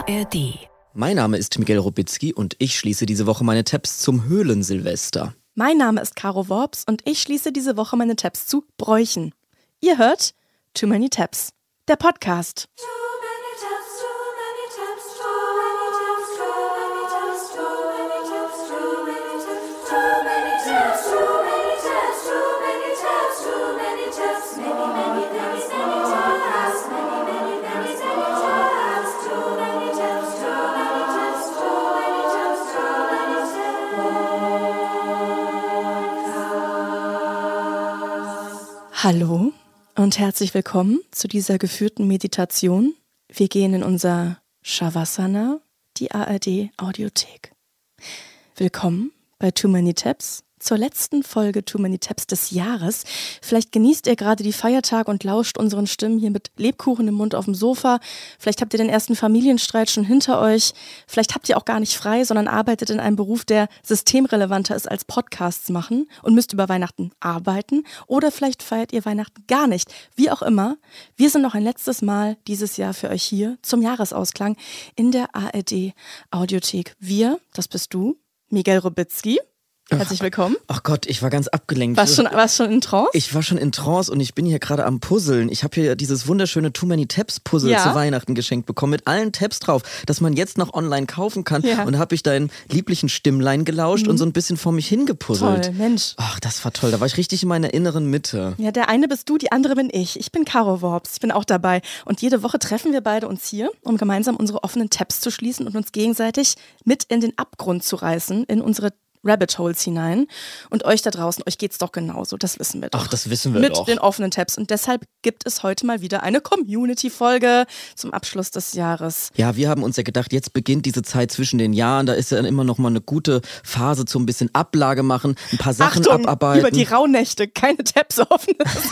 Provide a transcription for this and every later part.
ARD. Mein Name ist Miguel Robitzky und ich schließe diese Woche meine Tabs zum Höhlensilvester. Mein Name ist Caro Worps und ich schließe diese Woche meine Tabs zu Bräuchen. Ihr hört Too Many Tabs, der Podcast. Hallo und herzlich willkommen zu dieser geführten Meditation. Wir gehen in unser Shavasana, die ARD Audiothek. Willkommen bei Too Many Tabs, zur letzten Folge Too Many Tabs des Jahres. Vielleicht genießt ihr gerade die Feiertage und lauscht unseren Stimmen hier mit Lebkuchen im Mund auf dem Sofa. Vielleicht habt ihr den ersten Familienstreit schon hinter euch. Vielleicht habt ihr auch gar nicht frei, sondern arbeitet in einem Beruf, der systemrelevanter ist als Podcasts machen und müsst über Weihnachten arbeiten. Oder vielleicht feiert ihr Weihnachten gar nicht. Wie auch immer, wir sind noch ein letztes Mal dieses Jahr für euch hier zum Jahresausklang in der ARD Audiothek. Wir, das bist du, Miguel Robitzky. Herzlich willkommen. Ach Gott, ich war ganz abgelenkt. Warst schon in Trance? Ich war schon in Trance und ich bin hier gerade am Puzzeln. Ich habe hier dieses wunderschöne Too Many Tabs Puzzle zu Weihnachten geschenkt bekommen mit allen Tabs drauf, das man jetzt noch online kaufen kann. Ja. Und da habe ich deinen lieblichen Stimmlein gelauscht und so ein bisschen vor mich hingepuzzelt. Toll, Mensch. Ach, das war toll. Da war ich richtig in meiner inneren Mitte. Ja, der eine bist du, die andere bin ich. Ich bin Caro Worps, ich bin auch dabei. Und jede Woche treffen wir beide uns hier, um gemeinsam unsere offenen Tabs zu schließen und uns gegenseitig mit in den Abgrund zu reißen, in unsere Rabbit Holes hinein. Und euch da draußen, euch geht's doch genauso, das wissen wir doch. Ach, das wissen wir mit doch. Mit den offenen Tabs. Und deshalb gibt es heute mal wieder eine Community-Folge zum Abschluss des Jahres. Ja, wir haben uns ja gedacht, jetzt beginnt diese Zeit zwischen den Jahren, da ist ja dann immer noch mal eine gute Phase zum bisschen Ablage machen, ein paar Sachen abarbeiten. Über die Rauhnächte, keine Tabs offen.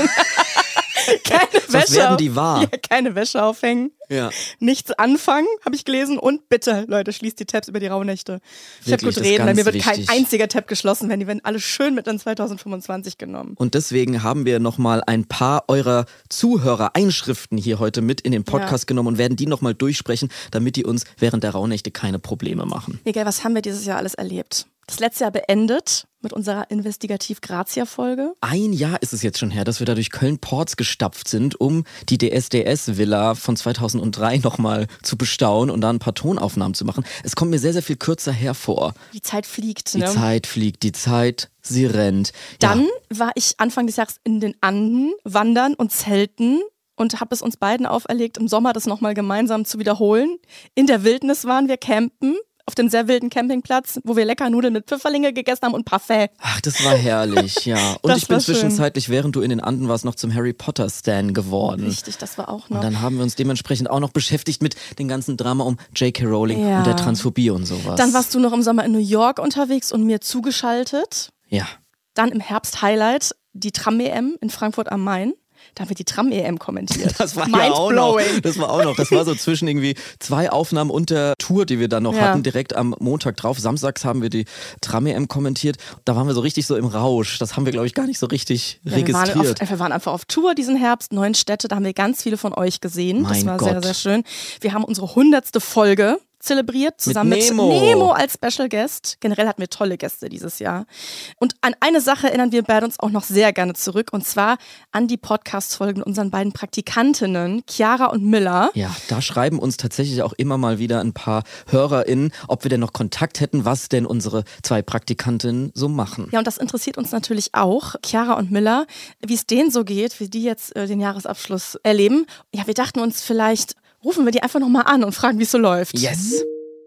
Sonst werden die wahr. Ja, keine Wäsche aufhängen. Ja. Nichts anfangen, habe ich gelesen. Und bitte, Leute, schließt die Tabs über die Rauhnächte. Ich habe gut reden, weil mir wird kein einziger Tab geschlossen, wenn die werden alle schön mit in 2025 genommen. Und deswegen haben wir nochmal ein paar eurer Zuhörer-Einschriften hier heute mit in den Podcast genommen und werden die nochmal durchsprechen, damit die uns während der Rauhnächte keine Probleme machen. Miguel, was haben wir dieses Jahr alles erlebt? Das letzte Jahr beendet mit unserer Investigativ-Grazia-Folge. Ein Jahr ist es jetzt schon her, dass wir da durch Köln-Porz gestapft sind, um die DSDS-Villa von 2003 nochmal zu bestaunen und da ein paar Tonaufnahmen zu machen. Es kommt mir sehr, sehr viel kürzer hervor. Die Zeit fliegt, ne? Die Zeit fliegt, die Zeit, sie rennt. Dann war ich Anfang des Jahres in den Anden wandern und zelten und habe es uns beiden auferlegt, im Sommer das nochmal gemeinsam zu wiederholen. In der Wildnis waren wir campen. Auf dem sehr wilden Campingplatz, wo wir lecker Nudeln mit Pfifferlinge gegessen haben und Parfait. Ach, das war herrlich, ja. Und ich bin zwischenzeitlich, während du in den Anden warst, noch zum Harry Potter Stan geworden. Richtig, das war auch noch. Und dann haben wir uns dementsprechend auch noch beschäftigt mit dem ganzen Drama um J.K. Rowling und der Transphobie und sowas. Dann warst du noch im Sommer in New York unterwegs und mir zugeschaltet. Ja. Dann im Herbst Highlight die Tram-EM in Frankfurt am Main. Da haben wir die Tram-EM kommentiert. Das war ja auch noch. Das war so zwischen irgendwie 2 Aufnahmen und der Tour, die wir dann noch hatten, direkt am Montag drauf. Samstags haben wir die Tram-EM kommentiert. Da waren wir so richtig so im Rausch. Das haben wir, glaube ich, gar nicht so richtig registriert. Wir waren einfach auf Tour diesen Herbst, 9 Städte. Da haben wir ganz viele von euch gesehen. Das war sehr, sehr schön. Wir haben unsere 100. Folge zelebriert, zusammen mit Nemo als Special Guest. Generell hatten wir tolle Gäste dieses Jahr. Und an eine Sache erinnern wir beide uns auch noch sehr gerne zurück, und zwar an die Podcast-Folgen mit unseren beiden Praktikantinnen, Chiara und Miller. Ja, da schreiben uns tatsächlich auch immer mal wieder ein paar HörerInnen, ob wir denn noch Kontakt hätten, was denn unsere 2 Praktikantinnen so machen. Ja, und das interessiert uns natürlich auch, Chiara und Miller, wie es denen so geht, wie die jetzt den Jahresabschluss erleben. Ja, wir dachten uns, vielleicht rufen wir die einfach nochmal an und fragen, wie es so läuft. Yes!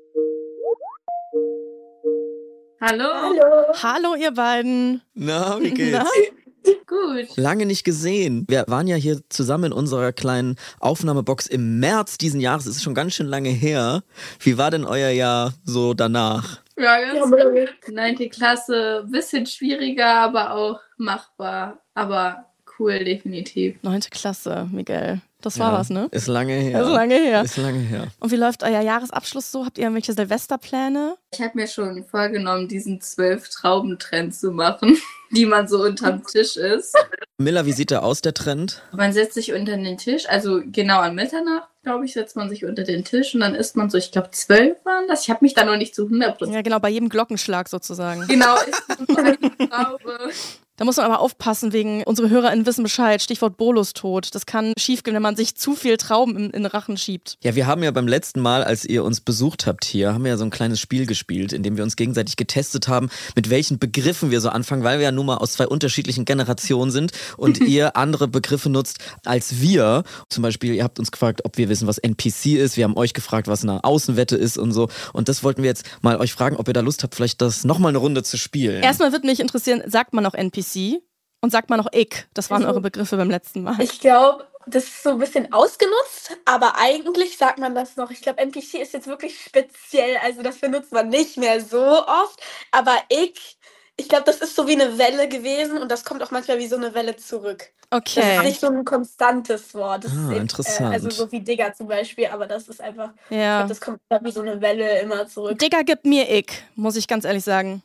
Hallo. Hallo, ihr beiden. Na, wie geht's? Gut. Lange nicht gesehen. Wir waren ja hier zusammen in unserer kleinen Aufnahmebox im März diesen Jahres. Es ist schon ganz schön lange her. Wie war denn euer Jahr so danach? Ja, ganz gut. 9. Klasse, bisschen schwieriger, aber auch machbar. Aber cool, definitiv. 9. Klasse, Miguel. Das war was, ne? Ist lange her. Ist lange her. Und wie läuft euer Jahresabschluss so? Habt ihr irgendwelche Silvesterpläne? Ich habe mir schon vorgenommen, diesen 12-Trauben-Trend zu machen, die man so unterm Tisch ist. Miller, wie sieht der aus, der Trend? Man setzt sich unter den Tisch, also genau an Mitternacht glaube ich, setzt man sich unter den Tisch und dann isst man so, ich glaube 12 waren das. Ich habe mich da noch nicht zu 100%. Ja, genau, bei jedem Glockenschlag sozusagen. Genau, ist so eine Traube. Da muss man aber aufpassen, wegen unsere HörerInnen wissen Bescheid, Stichwort Bolustod. Das kann schiefgehen, wenn man sich zu viel Trauben in den Rachen schiebt. Ja, wir haben ja beim letzten Mal, als ihr uns besucht habt hier, haben wir ja so ein kleines Spiel gespielt, in dem wir uns gegenseitig getestet haben, mit welchen Begriffen wir so anfangen, weil wir ja nun mal aus 2 unterschiedlichen Generationen sind und ihr andere Begriffe nutzt als wir. Zum Beispiel, ihr habt uns gefragt, ob wir wissen, was NPC ist. Wir haben euch gefragt, was eine Außenwette ist und so. Und das wollten wir jetzt mal euch fragen, ob ihr da Lust habt, vielleicht das nochmal eine Runde zu spielen. Erstmal würde mich interessieren, sagt man auch NPC? Und sagt man noch ich? Das waren eure Begriffe beim letzten Mal. Ich glaube, das ist so ein bisschen ausgenutzt, aber eigentlich sagt man das noch. Ich glaube, NPC ist jetzt wirklich speziell, also das benutzt man nicht mehr so oft. Aber ich glaube, das ist so wie eine Welle gewesen und das kommt auch manchmal wie so eine Welle zurück. Okay. Das ist nicht so ein konstantes Wort. Das ist interessant. Also so wie Digger zum Beispiel, aber das ist einfach, ich Ja. glaub, das kommt wie so eine Welle immer zurück. Digga gibt mir ich, muss ich ganz ehrlich sagen.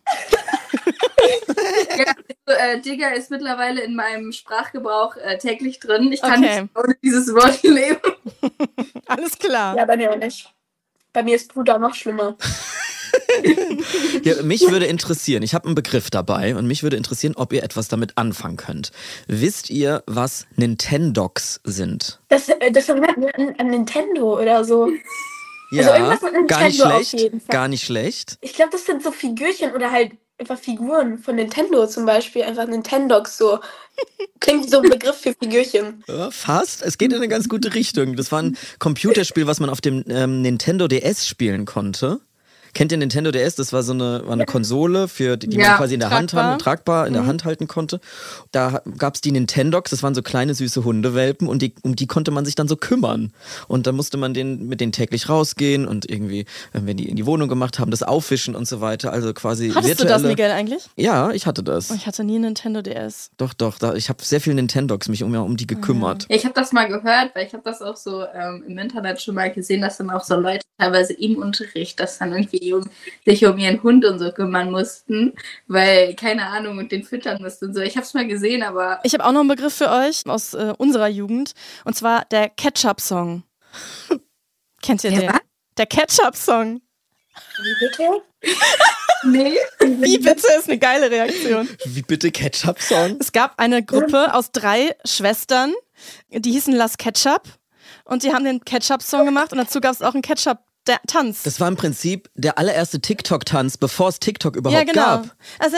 Ja, also, Digger ist mittlerweile in meinem Sprachgebrauch täglich drin. Ich kann nicht ohne dieses Wort leben. Alles klar. Ja, bei mir auch nicht. Bei mir ist Bruder noch schlimmer. Ja, mich würde interessieren, ich habe einen Begriff dabei und mich würde interessieren, ob ihr etwas damit anfangen könnt. Wisst ihr, was Nintendogs sind? Das erinnert mich an Nintendo oder so. Also Ja, irgendwas mit Nintendo gar nicht auf schlecht, jeden Fall. gar nicht schlecht. Ich glaube, das sind so Figürchen oder halt einfach Figuren von Nintendo zum Beispiel. Einfach Nintendogs so. Klingt wie so ein Begriff für Figürchen. Ja, fast. Es geht in eine ganz gute Richtung. Das war ein Computerspiel, was man auf dem Nintendo DS spielen konnte. Kennt ihr Nintendo DS? Das war war eine Konsole, für die man quasi in der Hand haben, tragbar in der Hand halten konnte. Da gab es die Nintendogs, das waren so kleine süße Hundewelpen und um die konnte man sich dann so kümmern. Und da musste man mit denen täglich rausgehen und irgendwie, wenn die in die Wohnung gemacht haben, das aufwischen und so weiter. Also quasi Hattest du das, Miguel, eigentlich? Ja, ich hatte das. Ich hatte nie Nintendo DS. Doch, ich habe sehr viel Nintendogs mich um die gekümmert. Ja, ich habe das mal gehört, weil ich habe das auch so im Internet schon mal gesehen, dass dann auch so Leute teilweise im Unterricht das dann irgendwie sich um ihren Hund und so kümmern mussten, weil, keine Ahnung, und den füttern mussten und so. Ich habe es mal gesehen, aber... Ich habe auch noch einen Begriff für euch aus unserer Jugend, und zwar der Ketchup-Song. Kennt ihr den? Was? Der Ketchup-Song. Wie bitte? Nee. Wie bitte ist eine geile Reaktion. Wie bitte Ketchup-Song? Es gab eine Gruppe aus 3 Schwestern, die hießen Las Ketchup, und die haben den Ketchup-Song gemacht und dazu gab es auch einen Ketchup-Tanz. Das war im Prinzip der allererste TikTok-Tanz, bevor es TikTok überhaupt gab.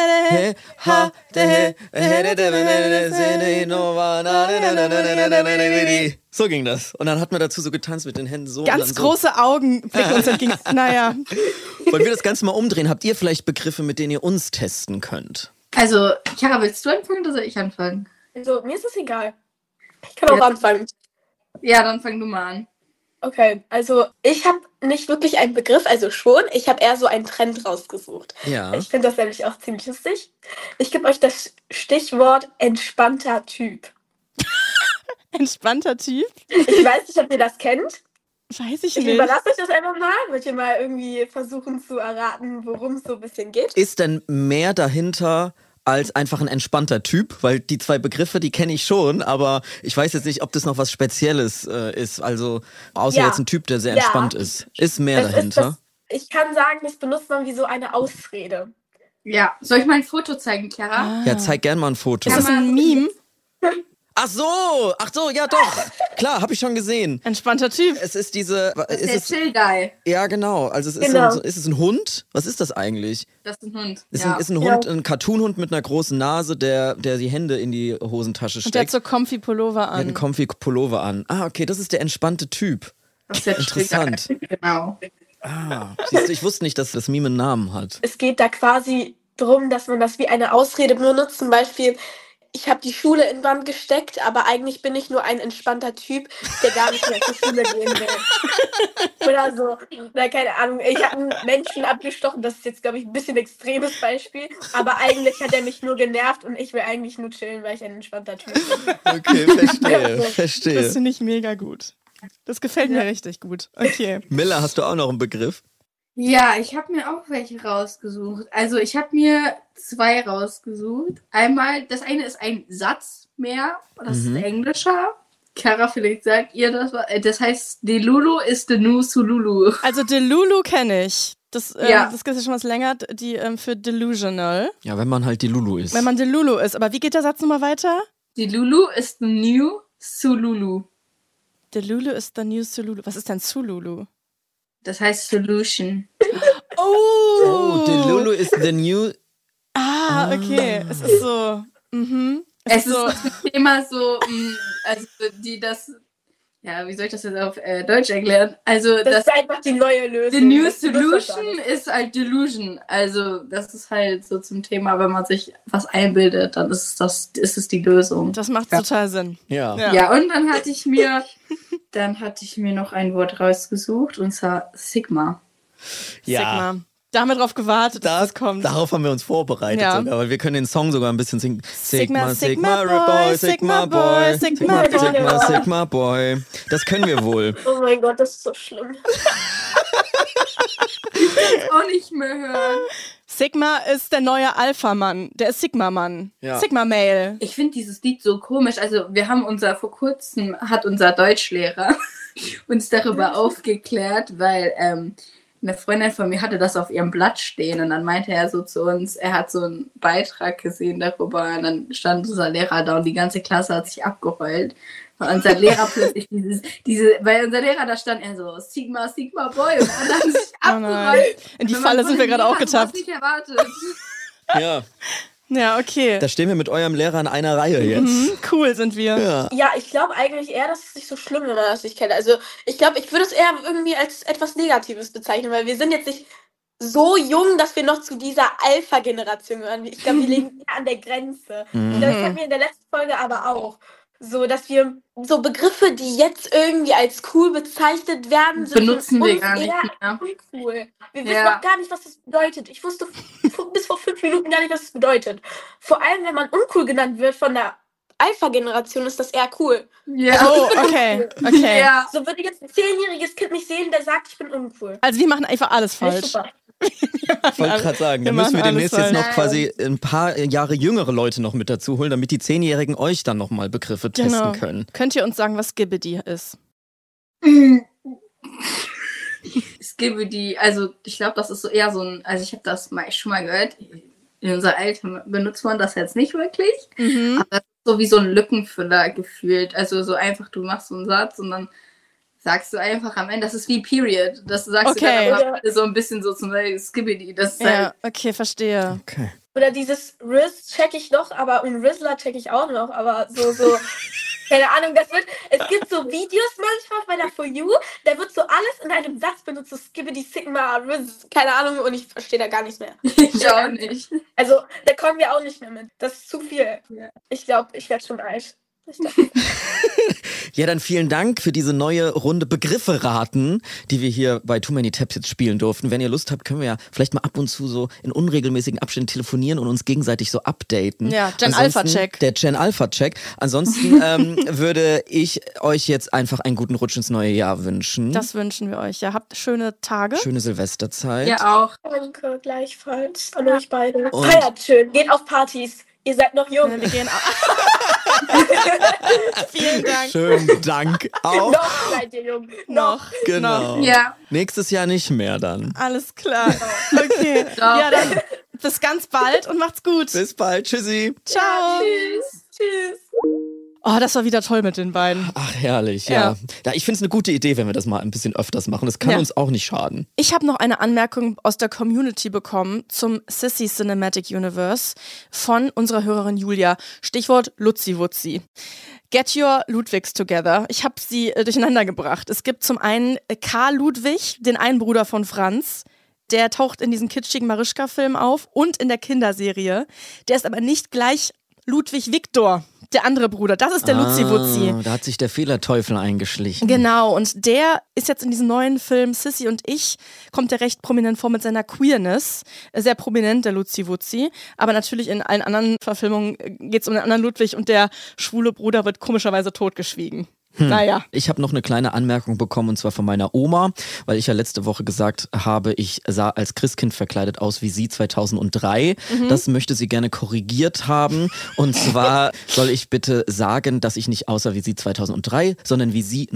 So ging das. Und dann hat man dazu so getanzt mit den Händen so. Ganz große Augen blicken uns entgegen. Naja. Wollen wir das Ganze mal umdrehen? Habt ihr vielleicht Begriffe, mit denen ihr uns testen könnt? Also, Chiara, willst du anfangen oder soll ich anfangen? Also, mir ist es egal. Ich kann auch anfangen. Ja, dann fang du mal an. Okay, also ich habe nicht wirklich einen Begriff, also schon. Ich habe eher so einen Trend rausgesucht. Ja. Ich finde das nämlich auch ziemlich lustig. Ich gebe euch das Stichwort entspannter Typ. Entspannter Typ? Ich weiß nicht, ob ihr das kennt. Weiß ich Ich nicht. überlasse euch das einfach mal. Wollt ihr mal irgendwie versuchen zu erraten, worum es so ein bisschen geht? Ist denn mehr dahinter als einfach ein entspannter Typ? Weil die 2 Begriffe, die kenne ich schon, aber ich weiß jetzt nicht, ob das noch was Spezielles ist. Also außer jetzt ein Typ, der sehr entspannt ist. Ist mehr dahinter? Ich kann sagen, das benutzt man wie so eine Ausrede. Ja. Soll ich mal ein Foto zeigen, Chiara? Ja, zeig gerne mal ein Foto. Ist das ein Meme? Ach so, ja doch. Klar, habe ich schon gesehen. Entspannter Typ. Es ist diese... Das ist der Chill-Guy. Ja, genau. Also es ist, Genau. ist es ein Hund? Was ist das eigentlich? Das ist ein Hund. Ist Ja. ein Hund, ein Cartoon-Hund mit einer großen Nase, der die Hände in die Hosentasche Und der hat steckt. so comfy Pullover Der hat einen an. comfy Pullover an. Ah, okay, das ist der entspannte Typ. Das ist der Interessant. Chill-Guy. Genau. Ah, siehst du, ich wusste nicht, dass das Meme einen Namen hat. Es geht da quasi drum, dass man das wie eine Ausrede benutzt. Zum Beispiel, ich habe die Schule in Brand gesteckt, aber eigentlich bin ich nur ein entspannter Typ, der gar nicht mehr zur Schule gehen will. Oder so. Na, keine Ahnung. Ich habe einen Menschen abgestochen. Das ist jetzt, glaube ich, ein bisschen extremes Beispiel. Aber eigentlich hat er mich nur genervt und ich will eigentlich nur chillen, weil ich ein entspannter Typ bin. Okay, Das verstehe. finde ich mega gut. Das gefällt mir richtig gut. Okay. Miller, hast du auch noch einen Begriff? Ja, ich habe mir auch welche rausgesucht. Also ich habe mir 2 rausgesucht. Einmal, das eine ist ein Satz mehr, das ist englischer. Kara, vielleicht sagt ihr das was. Das heißt, Delulu ist the new Sululu. Also Delulu kenne ich. Das gibt es ja schon was länger, die für delusional. Ja, wenn man halt Delulu ist. Wenn man Delulu ist. Aber wie geht der Satz nochmal weiter? Delulu ist the new Sululu. Delulu ist the new Sululu. Was ist denn Sululu? Das heißt Solution. Oh, Delulu ist the new... Okay. Es ist so... Es ist so das Thema so, also die das... Ja, wie soll ich das jetzt auf Deutsch erklären? Also das ist einfach die neue Lösung. The new solution ist halt Delusion. Also das ist halt so zum Thema, wenn man sich was einbildet, dann ist es die Lösung. Das macht total Sinn. Ja, und dann hatte ich mir noch ein Wort rausgesucht, und zwar Sigma. Ja. Sigma. Da haben wir drauf gewartet, dass das kommt. Darauf haben wir uns vorbereitet sogar, weil wir können den Song sogar ein bisschen singen. Sigma, Sigma Boy, Sigma Boy, Sigma Boy. Sigma, Sigma Boy. Das können wir wohl. Oh mein Gott, das ist so schlimm. Ich kann es auch nicht mehr hören. Sigma ist der neue Alpha-Mann. Der ist Sigma-Mann. Ja. Sigma-Male. Ich finde dieses Lied so komisch. Also wir haben vor kurzem hat unser Deutschlehrer uns darüber aufgeklärt, weil eine Freundin von mir hatte das auf ihrem Blatt stehen, und dann meinte er so zu uns, er hat so einen Beitrag gesehen darüber, und dann stand unser Lehrer da und die ganze Klasse hat sich abgeheult. Und unser Lehrer plötzlich weil unser Lehrer da stand, er so Sigma, Sigma Boy, und alle haben sich abgeheult. In die Falle sind wir gerade auch getappt. Ich nicht erwartet. Ja. Ja, okay. Da stehen wir mit eurem Lehrer in einer Reihe jetzt. Cool sind wir. Ja, ich glaube eigentlich eher, dass es nicht so schlimm, wenn man das nicht kennt. Also ich glaube, ich würde es eher irgendwie als etwas Negatives bezeichnen, weil wir sind jetzt nicht so jung, dass wir noch zu dieser Alpha-Generation gehören. Ich glaube, wir liegen eher an der Grenze. Ich glaube, das hatten wir in der letzten Folge aber auch. So, dass wir so Begriffe, die jetzt irgendwie als cool bezeichnet werden, sind benutzen wir gar nicht mehr. Uncool. Wir wissen noch gar nicht, was das bedeutet. Ich wusste bis vor 5 Minuten gar nicht, was das bedeutet. Vor allem, wenn man uncool genannt wird von der Alpha-Generation, ist das eher cool. Ja. Oh, okay. Ja. So würde jetzt ein 10-jähriges Kind mich sehen, der sagt, ich bin uncool. Also wir machen einfach alles falsch. Super. Ich wollte gerade sagen, da müssen wir demnächst jetzt noch quasi ein paar Jahre jüngere Leute noch mit dazu holen, damit die 10-Jährigen euch dann nochmal Begriffe testen können. Könnt ihr uns sagen, was Skibidi ist? Skibidi, also ich glaube, das ist so eher so ein, also ich habe das schon mal gehört, in unserer Eltern benutzt man das jetzt nicht wirklich, aber das ist so wie so ein Lückenfüller gefühlt, also so einfach, du machst so einen Satz und dann sagst du einfach am Ende, das ist wie Period. Das sagst du dann aber so ein bisschen so zum Beispiel Skibidi. Das ist halt okay, verstehe. Okay. Oder dieses Riz check ich noch, und Rizzler check ich auch noch, aber so keine Ahnung, es gibt so Videos manchmal bei der For You, da wird so alles in einem Satz benutzt, so Skibidi, Sigma, Riz, keine Ahnung, und ich verstehe da gar nichts mehr. Ich auch nicht. Also, da kommen wir auch nicht mehr mit. Das ist zu viel. Ja. Ich glaube, ich werde schon alt. Ja, dann vielen Dank für diese neue Runde Begriffe raten, die wir hier bei Too Many Tabs jetzt spielen durften. Wenn ihr Lust habt, können wir ja vielleicht mal ab und zu so in unregelmäßigen Abständen telefonieren und uns gegenseitig so updaten. Ja, Gen-Alpha-Check. Der Gen-Alpha-Check. Ansonsten würde ich euch jetzt einfach einen guten Rutsch ins neue Jahr wünschen. Das wünschen wir euch. Ja, habt schöne Tage. Schöne Silvesterzeit. Ja, auch. Danke, gleichfalls an euch beide. Feiert schön, geht auf Partys. Ihr seid noch jung. Ja, wir gehen Vielen Dank. Schönen Dank auch. Noch seid ihr jung. Noch. Genau. Ja. Nächstes Jahr nicht mehr dann. Alles klar. Okay. Ja, dann bis ganz bald und macht's gut. Bis bald. Tschüssi. Ciao. Ja, tschüss. Oh, das war wieder toll mit den beiden. Ach, herrlich, ja. Ich finde es eine gute Idee, wenn wir das mal ein bisschen öfters machen. Das kann uns auch nicht schaden. Ich habe noch eine Anmerkung aus der Community bekommen zum Sissy Cinematic Universe von unserer Hörerin Julia. Stichwort Luzi-Wutzi. Get your Ludwigs together. Ich habe sie durcheinander gebracht. Es gibt zum einen Karl Ludwig, den einen Bruder von Franz. Der taucht in diesem kitschigen Marischka-Film auf und in der Kinderserie. Der ist aber nicht gleich Ludwig Viktor, der andere Bruder. Das ist der Luzi-Wutzi. Da hat sich der Fehlerteufel eingeschlichen. Genau, und der ist jetzt in diesem neuen Film Sissy und ich, kommt der recht prominent vor mit seiner Queerness. Sehr prominent, der Luzi-Wutzi. Aber natürlich in allen anderen Verfilmungen geht es um den anderen Ludwig und der schwule Bruder wird komischerweise totgeschwiegen. Naja. Ich habe noch eine kleine Anmerkung bekommen, und zwar von meiner Oma, weil ich ja letzte Woche gesagt habe, ich sah als Christkind verkleidet aus wie sie 2003. Das möchte sie gerne korrigiert haben. Und zwar soll ich bitte sagen, dass ich nicht aussah wie sie 2003, sondern wie sie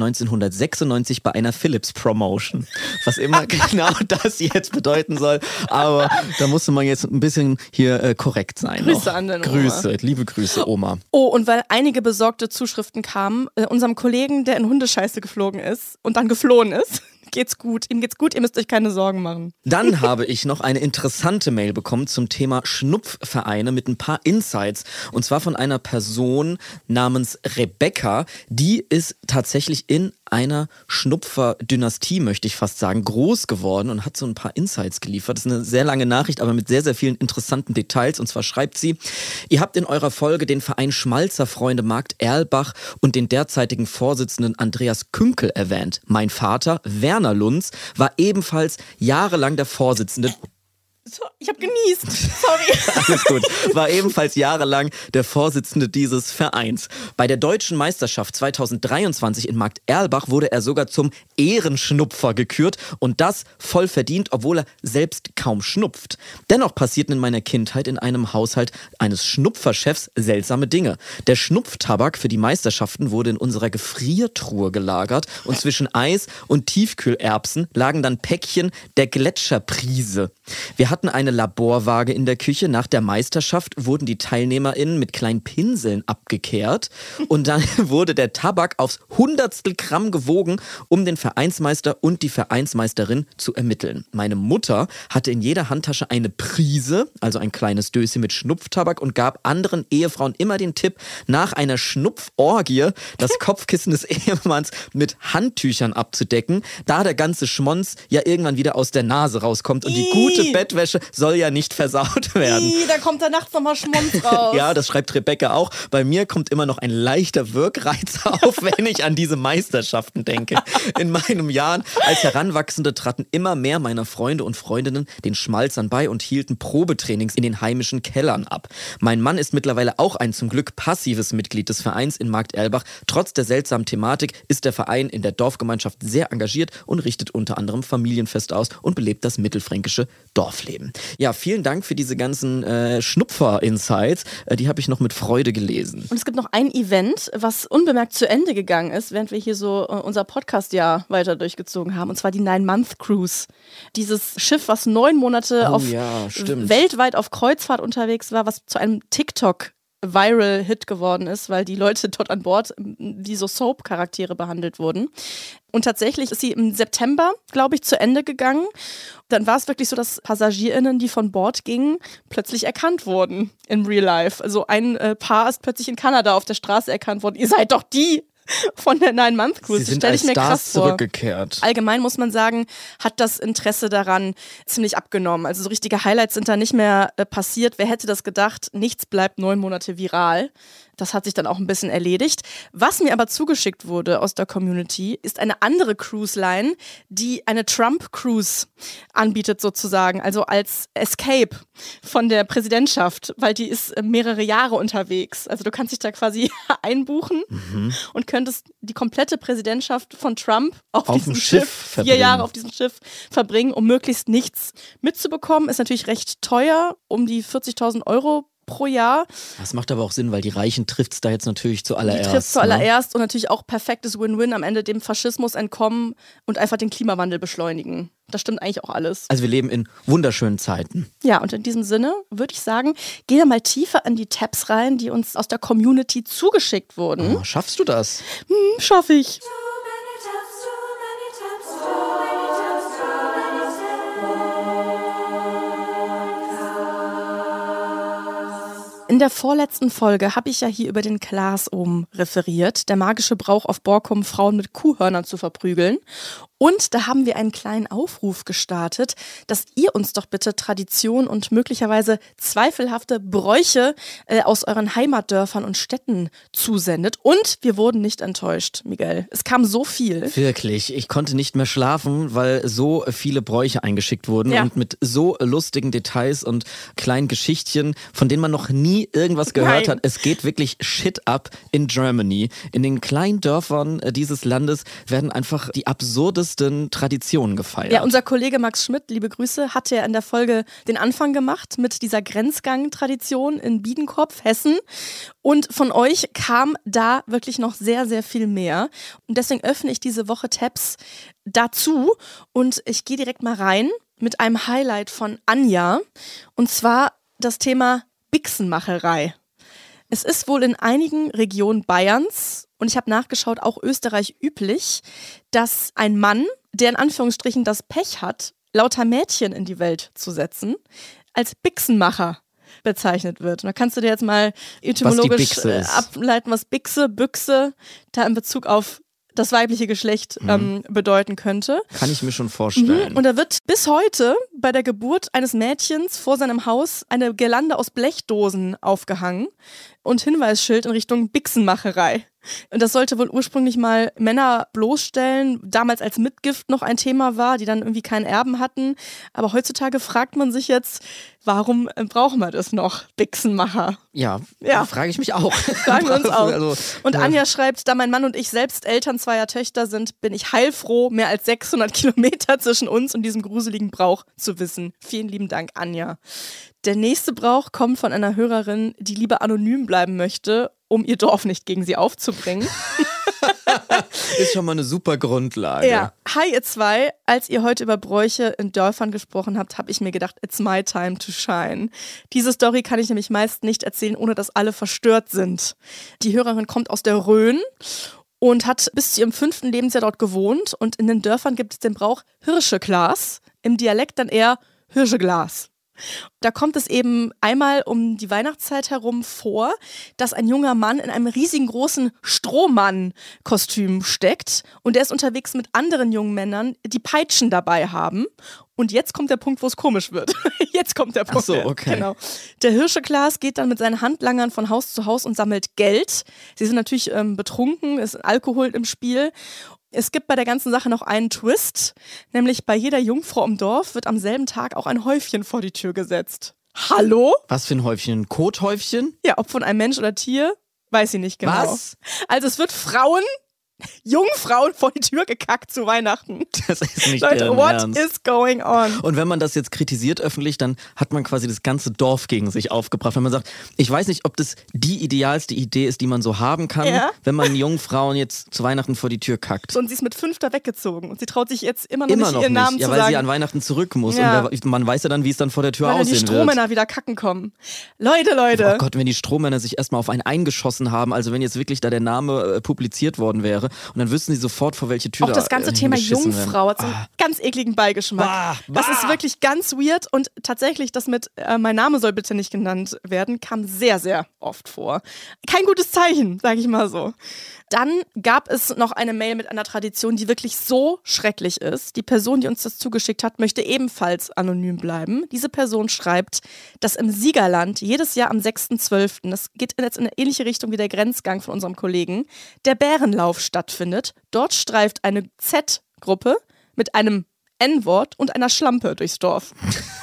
1996 bei einer Philips-Promotion. Was immer genau das jetzt bedeuten soll. Aber da musste man jetzt ein bisschen hier korrekt sein. Grüße an deine Oma. Grüße, liebe Grüße, Oma. Oh, und weil einige besorgte Zuschriften kamen, unserem Kollegen, der in Hundescheiße geflogen ist und dann geflohen ist, geht's gut. Ihm geht's gut, ihr müsst euch keine Sorgen machen. Dann habe ich noch eine interessante Mail bekommen zum Thema Schnupfvereine mit ein paar Insights. Und zwar von einer Person namens Rebecca. Die ist tatsächlich in einer Schnupferdynastie, möchte ich fast sagen, groß geworden und hat so ein paar Insights geliefert. Das ist eine sehr lange Nachricht, aber mit sehr, sehr vielen interessanten Details. Und zwar schreibt sie: Ihr habt in eurer Folge den Verein Schmalzerfreunde Markt Erlbach und den derzeitigen Vorsitzenden Andreas Künkel erwähnt. Mein Vater, Werner Lunz, war ebenfalls jahrelang der Vorsitzende. So, ich habe genießt. Sorry. Alles gut. War ebenfalls jahrelang der Vorsitzende dieses Vereins. Bei der Deutschen Meisterschaft 2023 in Markt Erlbach wurde er sogar zum Ehrenschnupfer gekürt und das voll verdient, obwohl er selbst kaum schnupft. Dennoch passierten in meiner Kindheit in einem Haushalt eines Schnupferchefs seltsame Dinge. Der Schnupftabak für die Meisterschaften wurde in unserer Gefriertruhe gelagert und zwischen Eis und Tiefkühlerbsen lagen dann Päckchen der Gletscherprise. Wir hatten eine Laborwaage in der Küche. Nach der Meisterschaft wurden die TeilnehmerInnen mit kleinen Pinseln abgekehrt und dann wurde der Tabak aufs Hundertstel Gramm gewogen, um den Vereinsmeister und die Vereinsmeisterin zu ermitteln. Meine Mutter hatte in jeder Handtasche eine Prise, also ein kleines Döschen mit Schnupftabak, und gab anderen Ehefrauen immer den Tipp, nach einer Schnupforgie das Kopfkissen des Ehemanns mit Handtüchern abzudecken, da der ganze Schmonz ja irgendwann wieder aus der Nase rauskommt und die gute Bettwäsche soll ja nicht versaut werden. Da kommt da nachts nochmal Schmonz raus. Ja, das schreibt Rebecca auch. Bei mir kommt immer noch ein leichter Wirkreiz auf, wenn ich an diese Meisterschaften denke. In meinen Jahren als Heranwachsende traten immer mehr meiner Freunde und Freundinnen den Schmalzern bei und hielten Probetrainings in den heimischen Kellern ab. Mein Mann ist mittlerweile auch ein zum Glück passives Mitglied des Vereins in Markt Erlbach. Trotz der seltsamen Thematik ist der Verein in der Dorfgemeinschaft sehr engagiert und richtet unter anderem Familienfeste aus und belebt das mittelfränkische Dorfleben. Ja, vielen Dank für diese ganzen Schnupfer-Insights. Die habe ich noch mit Freude gelesen. Und es gibt noch ein Event, was unbemerkt zu Ende gegangen ist, während wir hier so unser Podcast-Jahr weiter durchgezogen haben. Und zwar die 9-Month-Cruise. Dieses Schiff, was 9 Monate weltweit auf Kreuzfahrt unterwegs war, was zu einem TikTok-Viral-Hit geworden ist, weil die Leute dort an Bord wie so Soap-Charaktere behandelt wurden. Und tatsächlich ist sie im September, glaube ich, zu Ende gegangen. Dann war es wirklich so, dass PassagierInnen, die von Bord gingen, plötzlich erkannt wurden in Real Life. Also ein Paar ist plötzlich in Kanada auf der Straße erkannt worden. Ihr seid doch die von der 9-Month-Cruise. Sie sind als Stars zurückgekehrt. Allgemein muss man sagen, hat das Interesse daran ziemlich abgenommen. Also so richtige Highlights sind da nicht mehr passiert. Wer hätte das gedacht? Nichts bleibt 9 Monate viral. Das hat sich dann auch ein bisschen erledigt. Was mir aber zugeschickt wurde aus der Community, ist eine andere Cruise-Line, die eine Trump-Cruise anbietet sozusagen, also als Escape von der Präsidentschaft, weil die ist mehrere Jahre unterwegs. Also du kannst dich da quasi einbuchen und könntest die komplette Präsidentschaft von Trump auf diesem Schiff 4 Jahre auf diesem Schiff verbringen, um möglichst nichts mitzubekommen. Ist natürlich recht teuer, um die 40.000 Euro pro Jahr. Das macht aber auch Sinn, weil die Reichen trifft es da jetzt natürlich zuallererst. Die trifft es zuallererst und natürlich auch perfektes Win-Win, am Ende dem Faschismus entkommen und einfach den Klimawandel beschleunigen. Das stimmt eigentlich auch alles. Also wir leben in wunderschönen Zeiten. Ja, und in diesem Sinne würde ich sagen, gehen wir mal tiefer in die Tabs rein, die uns aus der Community zugeschickt wurden. Oh, schaffst du das? Schaffe ich. In der vorletzten Folge habe ich ja hier über den Klaas oben referiert, der magische Brauch auf Borkum, Frauen mit Kuhhörnern zu verprügeln. Und da haben wir einen kleinen Aufruf gestartet, dass ihr uns doch bitte Tradition und möglicherweise zweifelhafte Bräuche aus euren Heimatdörfern und Städten zusendet. Und wir wurden nicht enttäuscht, Miguel. Es kam so viel. Wirklich, ich konnte nicht mehr schlafen, weil so viele Bräuche eingeschickt wurden und mit so lustigen Details und kleinen Geschichtchen, von denen man noch nie irgendwas gehört hat. Es geht wirklich shit up in Germany. In den kleinen Dörfern dieses Landes werden einfach die absurdesten Traditionen gefeiert. Ja, unser Kollege Max Schmidt, liebe Grüße, hat ja in der Folge den Anfang gemacht mit dieser Grenzgang-Tradition in Biedenkopf, Hessen. Und von euch kam da wirklich noch sehr, sehr viel mehr. Und deswegen öffne ich diese Woche Tabs dazu und ich gehe direkt mal rein mit einem Highlight von Anja. Und zwar das Thema Bixenmacherei. Es ist wohl in einigen Regionen Bayerns, und ich habe nachgeschaut, auch Österreich üblich, dass ein Mann, der in Anführungsstrichen das Pech hat, lauter Mädchen in die Welt zu setzen, als Bixenmacher bezeichnet wird. Und da kannst du dir jetzt mal etymologisch ableiten, was Büchse da in Bezug auf das weibliche Geschlecht bedeuten könnte. Kann ich mir schon vorstellen. Und da wird bis heute bei der Geburt eines Mädchens vor seinem Haus eine Girlande aus Blechdosen aufgehangen und Hinweisschild in Richtung Bixenmacherei. Und das sollte wohl ursprünglich mal Männer bloßstellen, damals als Mitgift noch ein Thema war, die dann irgendwie keinen Erben hatten. Aber heutzutage fragt man sich jetzt, warum brauchen wir das noch, Bixenmacher? Ja. Frage ich mich auch. Fragen wir uns auch. Und Anja schreibt, da mein Mann und ich selbst Eltern zweier Töchter sind, bin ich heilfroh, mehr als 600 Kilometer zwischen uns und diesem gruseligen Brauch zu wissen. Vielen lieben Dank, Anja. Der nächste Brauch kommt von einer Hörerin, die lieber anonym bleiben möchte, um ihr Dorf nicht gegen sie aufzubringen. Ist schon mal eine super Grundlage. Ja. Hi ihr zwei, als ihr heute über Bräuche in Dörfern gesprochen habt, habe ich mir gedacht, it's my time to shine. Diese Story kann ich nämlich meist nicht erzählen, ohne dass alle verstört sind. Die Hörerin kommt aus der Rhön und hat bis zu ihrem 5. Lebensjahr dort gewohnt. Und in den Dörfern gibt es den Brauch Hirscheglas, im Dialekt dann eher Hirscheglas. Da kommt es eben einmal um die Weihnachtszeit herum vor, dass ein junger Mann in einem riesigen großen Strohmann-Kostüm steckt und der ist unterwegs mit anderen jungen Männern, die Peitschen dabei haben. Und jetzt kommt der Punkt, wo es komisch wird. Jetzt kommt der Punkt. Ach so, okay. Genau. Der Hirscheglas geht dann mit seinen Handlangern von Haus zu Haus und sammelt Geld. Sie sind natürlich betrunken, es ist Alkohol im Spiel. Es gibt bei der ganzen Sache noch einen Twist, nämlich bei jeder Jungfrau im Dorf wird am selben Tag auch ein Häufchen vor die Tür gesetzt. Hallo? Was für ein Häufchen? Ein Kothäufchen? Ja, ob von einem Mensch oder Tier, weiß ich nicht genau. Was? Also es wird Jungfrauen vor die Tür gekackt zu Weihnachten. Das ist nicht Leute, what is going on? Und wenn man das jetzt kritisiert öffentlich, dann hat man quasi das ganze Dorf gegen sich aufgebracht. Wenn man sagt, ich weiß nicht, ob das die idealste Idee ist, die man so haben kann, wenn man Jungfrauen jetzt zu Weihnachten vor die Tür kackt. Und sie ist mit 5 da weggezogen und sie traut sich jetzt immer noch nicht ihren Namen zu sagen. Ja, weil sie an Weihnachten zurück muss. Ja. Und man weiß ja dann, wie es dann vor der Tür weil aussehen wird. Weil die Strohmänner wieder kacken kommen. Leute. Oh Gott, wenn die Strohmänner sich erstmal auf einen eingeschossen haben, also wenn jetzt wirklich da der Name publiziert worden wäre und dann wüssten sie sofort, vor welche Tür auch das ganze Thema Jungfrau hat so einen ganz ekligen Beigeschmack. Das ist wirklich ganz weird und tatsächlich das mit mein Name soll bitte nicht genannt werden, kam sehr, sehr oft vor. Kein gutes Zeichen, sage ich mal so. Dann gab es noch eine Mail mit einer Tradition, die wirklich so schrecklich ist. Die Person, die uns das zugeschickt hat, möchte ebenfalls anonym bleiben. Diese Person schreibt, dass im Siegerland jedes Jahr am 6.12., das geht jetzt in eine ähnliche Richtung wie der Grenzgang von unserem Kollegen, der Bärenlauf stattfindet. Dort streift eine Z-Gruppe mit einem N-Wort und einer Schlampe durchs Dorf.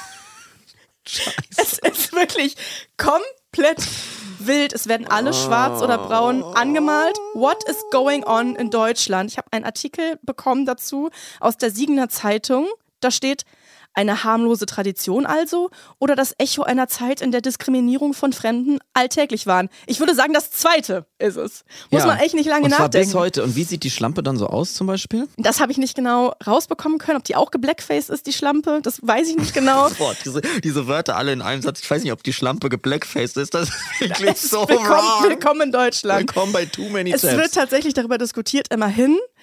Scheiße. Es ist wirklich komplett wild. Es werden alle schwarz oder braun angemalt. What is going on in Deutschland? Ich habe einen Artikel bekommen dazu aus der Siegener Zeitung. Da steht, eine harmlose Tradition also oder das Echo einer Zeit, in der Diskriminierung von Fremden alltäglich waren? Ich würde sagen, das Zweite ist es. Muss man echt nicht lange und zwar nachdenken. Bis heute. Und wie sieht die Schlampe dann so aus zum Beispiel? Das habe ich nicht genau rausbekommen können. Ob die auch geblackfaced ist, die Schlampe, das weiß ich nicht genau. Boah, diese Wörter alle in einem Satz. Ich weiß nicht, ob die Schlampe geblackfaced ist. Das ist wirklich so wrong. Willkommen in Deutschland. Willkommen bei Too Many Es Tabs. wird tatsächlich darüber diskutiert, immerhin.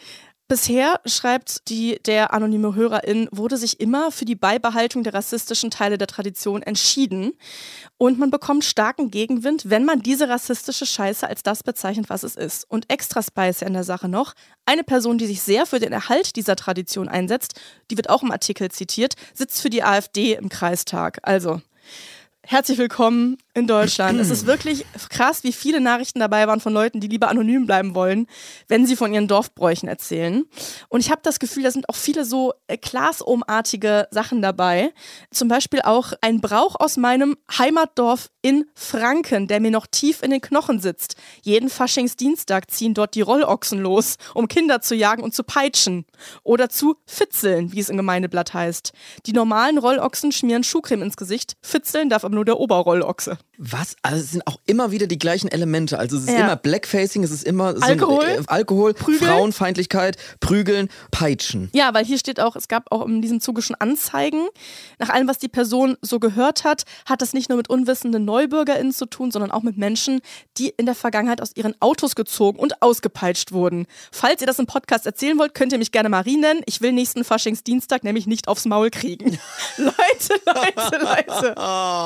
Bisher, schreibt der anonyme Hörerin, wurde sich immer für die Beibehaltung der rassistischen Teile der Tradition entschieden. Und man bekommt starken Gegenwind, wenn man diese rassistische Scheiße als das bezeichnet, was es ist. Und extra Spice an der Sache noch: Eine Person, die sich sehr für den Erhalt dieser Tradition einsetzt, die wird auch im Artikel zitiert, sitzt für die AfD im Kreistag. Also, herzlich willkommen in Deutschland. Es ist wirklich krass, wie viele Nachrichten dabei waren von Leuten, die lieber anonym bleiben wollen, wenn sie von ihren Dorfbräuchen erzählen. Und ich habe das Gefühl, da sind auch viele so Glasohmartige Sachen dabei. Zum Beispiel auch ein Brauch aus meinem Heimatdorf in Franken, der mir noch tief in den Knochen sitzt. Jeden Faschingsdienstag ziehen dort die Rollochsen los, um Kinder zu jagen und zu peitschen. Oder zu fitzeln, wie es im Gemeindeblatt heißt. Die normalen Rollochsen schmieren Schuhcreme ins Gesicht, fitzeln darf aber nur der Oberrollochse. Was? Also es sind auch immer wieder die gleichen Elemente. Also es ist immer Blackfacing, es ist immer Alkohol, Prügeln, Frauenfeindlichkeit, Prügeln, Peitschen. Ja, weil hier steht auch, es gab auch in diesem Zuge schon Anzeigen. Nach allem, was die Person so gehört hat, hat das nicht nur mit unwissenden NeubürgerInnen zu tun, sondern auch mit Menschen, die in der Vergangenheit aus ihren Autos gezogen und ausgepeitscht wurden. Falls ihr das im Podcast erzählen wollt, könnt ihr mich gerne Marie nennen. Ich will nächsten Faschingsdienstag nämlich nicht aufs Maul kriegen. Leute.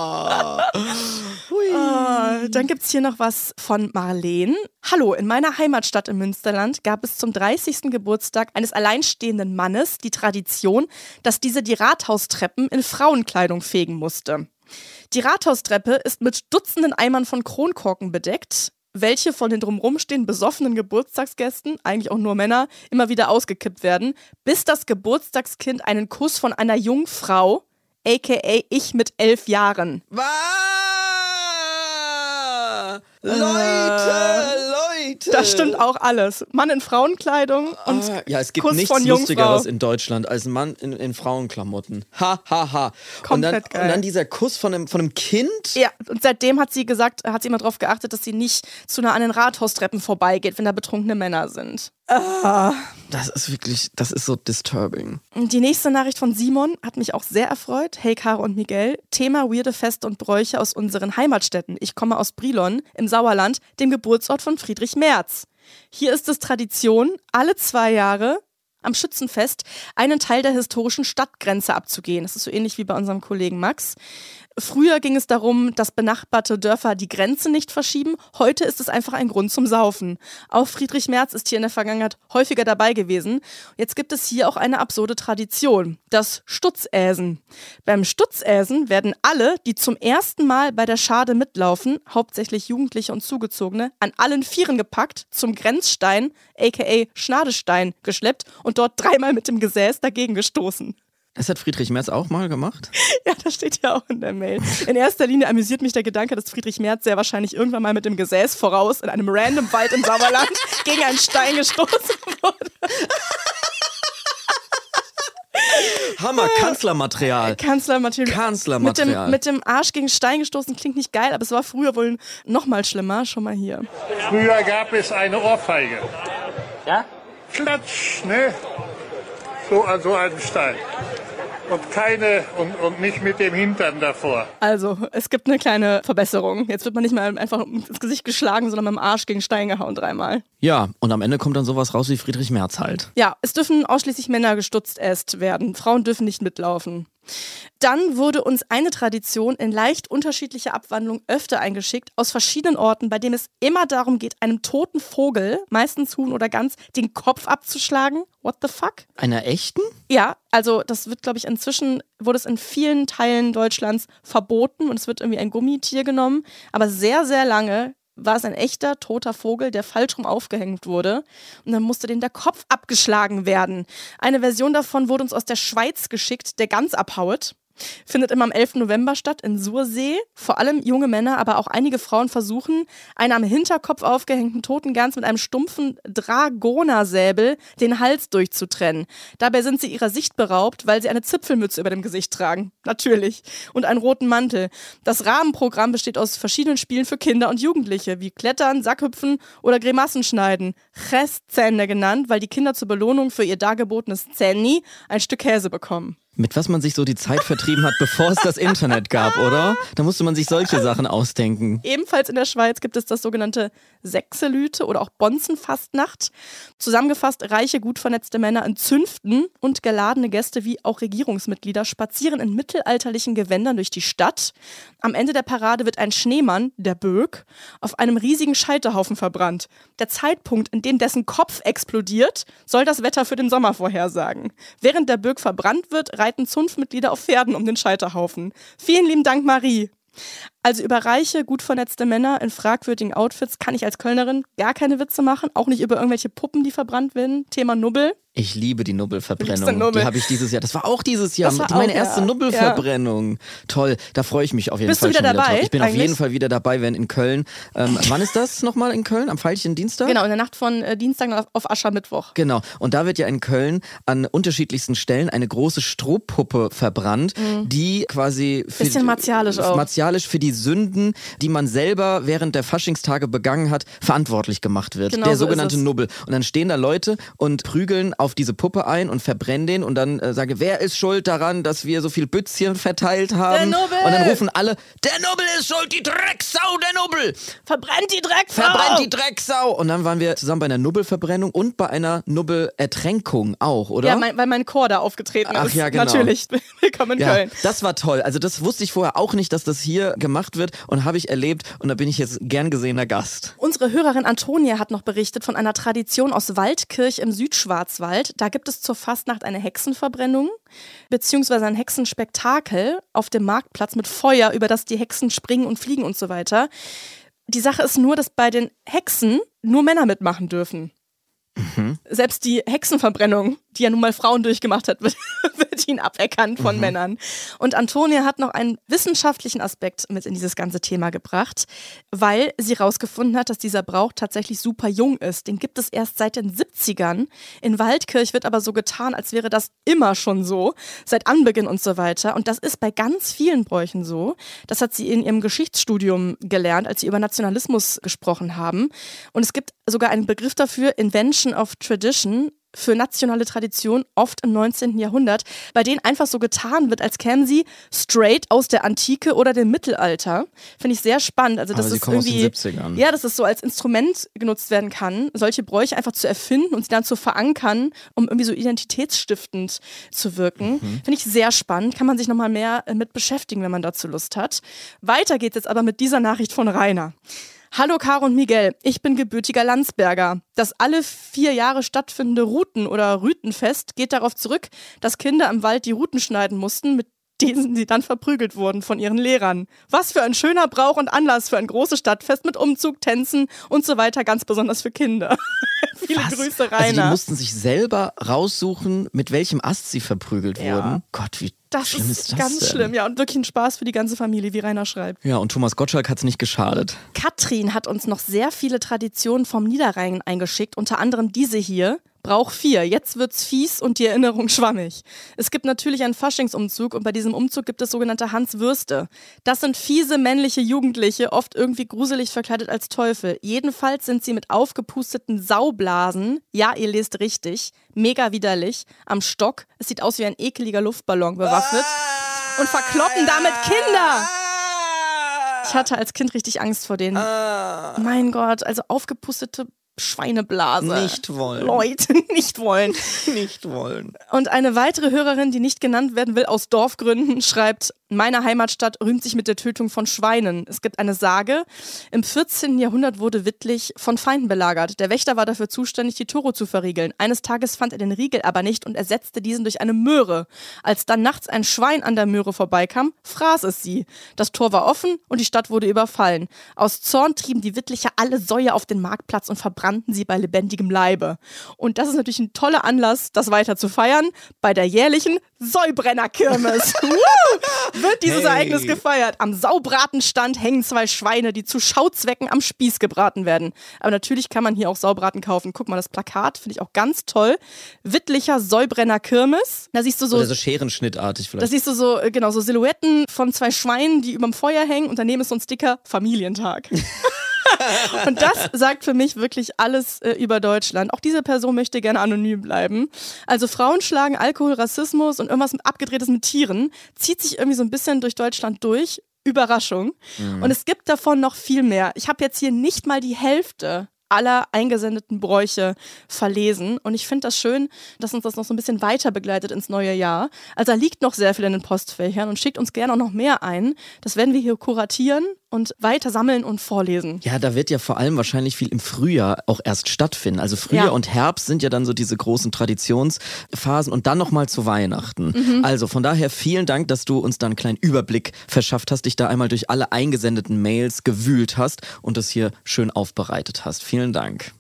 Dann gibt es hier noch was von Marleen. Hallo, in meiner Heimatstadt im Münsterland gab es zum 30. Geburtstag eines alleinstehenden Mannes die Tradition, dass dieser die Rathaustreppen in Frauenkleidung fegen musste. Die Rathaustreppe ist mit Dutzenden Eimern von Kronkorken bedeckt, welche von den drumherum stehenden besoffenen Geburtstagsgästen, eigentlich auch nur Männer, immer wieder ausgekippt werden, bis das Geburtstagskind einen Kuss von einer Jungfrau, aka ich mit 11 Jahren. Was? Leute! Das stimmt auch alles. Mann in Frauenkleidung und ja, es gibt Kuss nichts von Lustigeres in Deutschland als ein Mann in Frauenklamotten. Ha, ha, ha. Komplett geil. Und dann dieser Kuss von einem Kind? Ja, und seitdem hat sie gesagt, hat sie immer darauf geachtet, dass sie nicht zu nah an den Rathaustreppen vorbeigeht, wenn da betrunkene Männer sind. Das ist so disturbing. Die nächste Nachricht von Simon hat mich auch sehr erfreut. Hey Caro und Miguel, Thema weirde Feste und Bräuche aus unseren Heimatstädten. Ich komme aus Brilon im Sauerland, dem Geburtsort von Friedrich Merz. Hier ist es Tradition, alle 2 Jahre am Schützenfest einen Teil der historischen Stadtgrenze abzugehen. Das ist so ähnlich wie bei unserem Kollegen Max. Früher ging es darum, dass benachbarte Dörfer die Grenze nicht verschieben. Heute ist es einfach ein Grund zum Saufen. Auch Friedrich Merz ist hier in der Vergangenheit häufiger dabei gewesen. Jetzt gibt es hier auch eine absurde Tradition, das Stutzäsen. Beim Stutzäsen werden alle, die zum ersten Mal bei der Schade mitlaufen, hauptsächlich Jugendliche und Zugezogene, an allen Vieren gepackt, zum Grenzstein, aka Schnadestein, geschleppt und dort 3-mal mit dem Gesäß dagegen gestoßen. Das hat Friedrich Merz auch mal gemacht? Ja, das steht ja auch in der Mail. In erster Linie amüsiert mich der Gedanke, dass Friedrich Merz sehr wahrscheinlich irgendwann mal mit dem Gesäß voraus in einem random Wald im Sauerland gegen einen Stein gestoßen wurde. Hammer, Kanzlermaterial. Mit dem Arsch gegen Stein gestoßen klingt nicht geil, aber es war früher wohl noch mal schlimmer. Schon mal hier. Früher gab es eine Ohrfeige. Ja? Klatsch, ne? So an so einem Stein. Und nicht mit dem Hintern davor. Also, es gibt eine kleine Verbesserung. Jetzt wird man nicht mehr einfach ins Gesicht geschlagen, sondern mit dem Arsch gegen Stein gehauen 3-mal. Ja, und am Ende kommt dann sowas raus wie Friedrich Merz halt. Ja, es dürfen ausschließlich Männer gestutzt werden. Frauen dürfen nicht mitlaufen. Dann wurde uns eine Tradition in leicht unterschiedlicher Abwandlung öfter eingeschickt, aus verschiedenen Orten, bei dem es immer darum geht, einem toten Vogel, meistens Huhn oder Gans, den Kopf abzuschlagen. What the fuck? Einer echten? Ja, also das wird, glaube ich, inzwischen wurde es in vielen Teilen Deutschlands verboten und es wird irgendwie ein Gummitier genommen. Aber sehr, sehr lange war es ein echter toter Vogel, der falsch rum aufgehängt wurde. Und dann musste dem der Kopf abgeschlagen werden. Eine Version davon wurde uns aus der Schweiz geschickt, der Gans abhaut. Findet immer am 11. November statt in Sursee. Vor allem junge Männer, aber auch einige Frauen versuchen, einen am Hinterkopf aufgehängten toten Gans mit einem stumpfen Dragonersäbel den Hals durchzutrennen. Dabei sind sie ihrer Sicht beraubt, weil sie eine Zipfelmütze über dem Gesicht tragen. Natürlich. Und einen roten Mantel. Das Rahmenprogramm besteht aus verschiedenen Spielen für Kinder und Jugendliche, wie Klettern, Sackhüpfen oder Grimassen schneiden. Cheszänne genannt, weil die Kinder zur Belohnung für ihr dargebotenes Zänni ein Stück Käse bekommen. Mit was man sich so die Zeit vertrieben hat, bevor es das Internet gab, oder? Da musste man sich solche Sachen ausdenken. Ebenfalls in der Schweiz gibt es das sogenannte Sechselüte oder auch Bonzenfastnacht. Zusammengefasst, reiche, gut vernetzte Männer in Zünften und geladene Gäste wie auch Regierungsmitglieder spazieren in mittelalterlichen Gewändern durch die Stadt. Am Ende der Parade wird ein Schneemann, der Böck, auf einem riesigen Scheiterhaufen verbrannt. Der Zeitpunkt, in dem dessen Kopf explodiert, soll das Wetter für den Sommer vorhersagen. Während der Böck verbrannt wird, reiten Zunftmitglieder auf Pferden um den Scheiterhaufen. Vielen lieben Dank, Marie. Also über reiche, gut vernetzte Männer in fragwürdigen Outfits kann ich als Kölnerin gar keine Witze machen. Auch nicht über irgendwelche Puppen, die verbrannt werden. Thema Nubbel. Ich liebe die Nubbelverbrennung. Nubbel. Die habe ich dieses Jahr. Das war auch dieses Jahr. Das war meine auch, erste Nubbelverbrennung. Ja. Toll, da freue ich mich auf jeden Fall. Bist du wieder dabei? Ich bin auf jeden Fall wieder dabei, wenn in Köln. Wann ist das nochmal in Köln? Am Veilchen-Dienstag? Genau, in der Nacht von Dienstag auf Aschermittwoch. Genau. Und da wird ja in Köln an unterschiedlichsten Stellen eine große Strohpuppe verbrannt, die quasi martialisch für die Sünden, die man selber während der Faschingstage begangen hat, verantwortlich gemacht wird. Genau, der so sogenannte ist es. Nubbel. Und dann stehen da Leute und prügeln auf diese Puppe ein und verbrennen den und dann sagen, wer ist schuld daran, dass wir so viel Bützchen verteilt haben? Der Nubbel! Und dann rufen alle, der Nubbel ist schuld, die Drecksau, der Nubbel! Verbrennt die Drecksau! Verbrennt die Drecksau! Und dann waren wir zusammen bei einer Nubbelverbrennung und bei einer Nubbelertränkung auch, oder? Ja, weil mein Chor da aufgetreten ist. Ach ja, genau. Natürlich. Willkommen in Köln. Das war toll. Also das wusste ich vorher auch nicht, dass das hier gemacht wird und habe ich erlebt und da bin ich jetzt gern gesehener Gast. Unsere Hörerin Antonia hat noch berichtet von einer Tradition aus Waldkirch im Südschwarzwald. Da gibt es zur Fastnacht eine Hexenverbrennung beziehungsweise ein Hexenspektakel auf dem Marktplatz mit Feuer, über das die Hexen springen und fliegen und so weiter. Die Sache ist nur, dass bei den Hexen nur Männer mitmachen dürfen. Selbst die Hexenverbrennung, die ja nun mal Frauen durchgemacht hat, wird ihnen aberkannt von Männern. Und Antonia hat noch einen wissenschaftlichen Aspekt mit in dieses ganze Thema gebracht, weil sie rausgefunden hat, dass dieser Brauch tatsächlich super jung ist. Den gibt es erst seit den 70ern. In Waldkirch wird aber so getan, als wäre das immer schon so, seit Anbeginn und so weiter. Und das ist bei ganz vielen Bräuchen so. Das hat sie in ihrem Geschichtsstudium gelernt, als sie über Nationalismus gesprochen haben. Und es gibt sogar einen Begriff dafür, Invention of Tradition, für nationale Tradition, oft im 19. Jahrhundert, bei denen einfach so getan wird, als kämen sie straight aus der Antike oder dem Mittelalter. Finde ich sehr spannend. Also, dass aber sie es kommen irgendwie, aus den 70ern. Ja, dass es so als Instrument genutzt werden kann, solche Bräuche einfach zu erfinden und sie dann zu verankern, um irgendwie so identitätsstiftend zu wirken. Finde ich sehr spannend. Kann man sich nochmal mehr mit beschäftigen, wenn man dazu Lust hat. Weiter geht's jetzt aber mit dieser Nachricht von Rainer. Hallo Caro und Miguel, ich bin gebürtiger Landsberger. Das alle 4 Jahre stattfindende Ruten- oder Rütenfest geht darauf zurück, dass Kinder im Wald die Ruten schneiden mussten, mit denen sie dann verprügelt wurden von ihren Lehrern. Was für ein schöner Brauch und Anlass für ein großes Stadtfest mit Umzug, Tänzen und so weiter, ganz besonders für Kinder. Viele Grüße, Rainer. Also die mussten sich selber raussuchen, mit welchem Ast sie verprügelt wurden. Gott, wie schlimm ist das ganz denn? schlimm, ja. Und wirklich ein Spaß für die ganze Familie, wie Rainer schreibt. Ja, und Thomas Gottschalk hat es nicht geschadet. Katrin hat uns noch sehr viele Traditionen vom Niederrhein eingeschickt, unter anderem diese hier. Brauch 4, jetzt wird's fies und die Erinnerung schwammig. Es gibt natürlich einen Faschingsumzug und bei diesem Umzug gibt es sogenannte Hanswürste. Das sind fiese männliche Jugendliche, oft irgendwie gruselig verkleidet als Teufel. Jedenfalls sind sie mit aufgepusteten Saublasen, ja, ihr lest richtig, mega widerlich, am Stock. Es sieht aus wie ein ekeliger Luftballon bewaffnet und verkloppen damit Kinder. Ich hatte als Kind richtig Angst vor denen. Mein Gott, also aufgepustete Schweineblase. Nicht wollen. Leute, nicht wollen. Nicht wollen. Und eine weitere Hörerin, die nicht genannt werden will, aus Dorfgründen, schreibt, meine Heimatstadt rühmt sich mit der Tötung von Schweinen. Es gibt eine Sage, im 14. Jahrhundert wurde Wittlich von Feinden belagert. Der Wächter war dafür zuständig, die Tore zu verriegeln. Eines Tages fand er den Riegel aber nicht und ersetzte diesen durch eine Möhre. Als dann nachts ein Schwein an der Möhre vorbeikam, fraß es sie. Das Tor war offen und die Stadt wurde überfallen. Aus Zorn trieben die Wittlicher alle Säue auf den Marktplatz und verbrannten sie bei lebendigem Leibe. Und das ist natürlich ein toller Anlass, das weiter zu feiern, bei der jährlichen Säubrennerkirmes. Wird dieses Ereignis gefeiert. Am Saubratenstand hängen 2 Schweine, die zu Schauzwecken am Spieß gebraten werden. Aber natürlich kann man hier auch Saubraten kaufen. Guck mal, das Plakat finde ich auch ganz toll. Wittlicher Säubrennerkirmes. Da siehst du so, oder so scherenschnittartig vielleicht. da siehst du so, genau, so Silhouetten von 2 Schweinen, die überm Feuer hängen und daneben ist so ein Sticker Familientag. Und das sagt für mich wirklich alles über Deutschland. Auch diese Person möchte gerne anonym bleiben. Also Frauenschlagen, Alkohol, Rassismus und irgendwas Abgedrehtes mit Tieren zieht sich irgendwie so ein bisschen durch Deutschland durch. Überraschung. Und es gibt davon noch viel mehr. Ich habe jetzt hier nicht mal die Hälfte aller eingesendeten Bräuche verlesen. Und ich finde das schön, dass uns das noch so ein bisschen weiter begleitet ins neue Jahr. Also da liegt noch sehr viel in den Postfächern und schickt uns gerne auch noch mehr ein. Das werden wir hier kuratieren und weiter sammeln und vorlesen. Ja, da wird ja vor allem wahrscheinlich viel im Frühjahr auch erst stattfinden. Also Frühjahr und Herbst sind ja dann so diese großen Traditionsphasen und dann nochmal zu Weihnachten. Also von daher vielen Dank, dass du uns da einen kleinen Überblick verschafft hast, dich da einmal durch alle eingesendeten Mails gewühlt hast und das hier schön aufbereitet hast. Vielen Dank.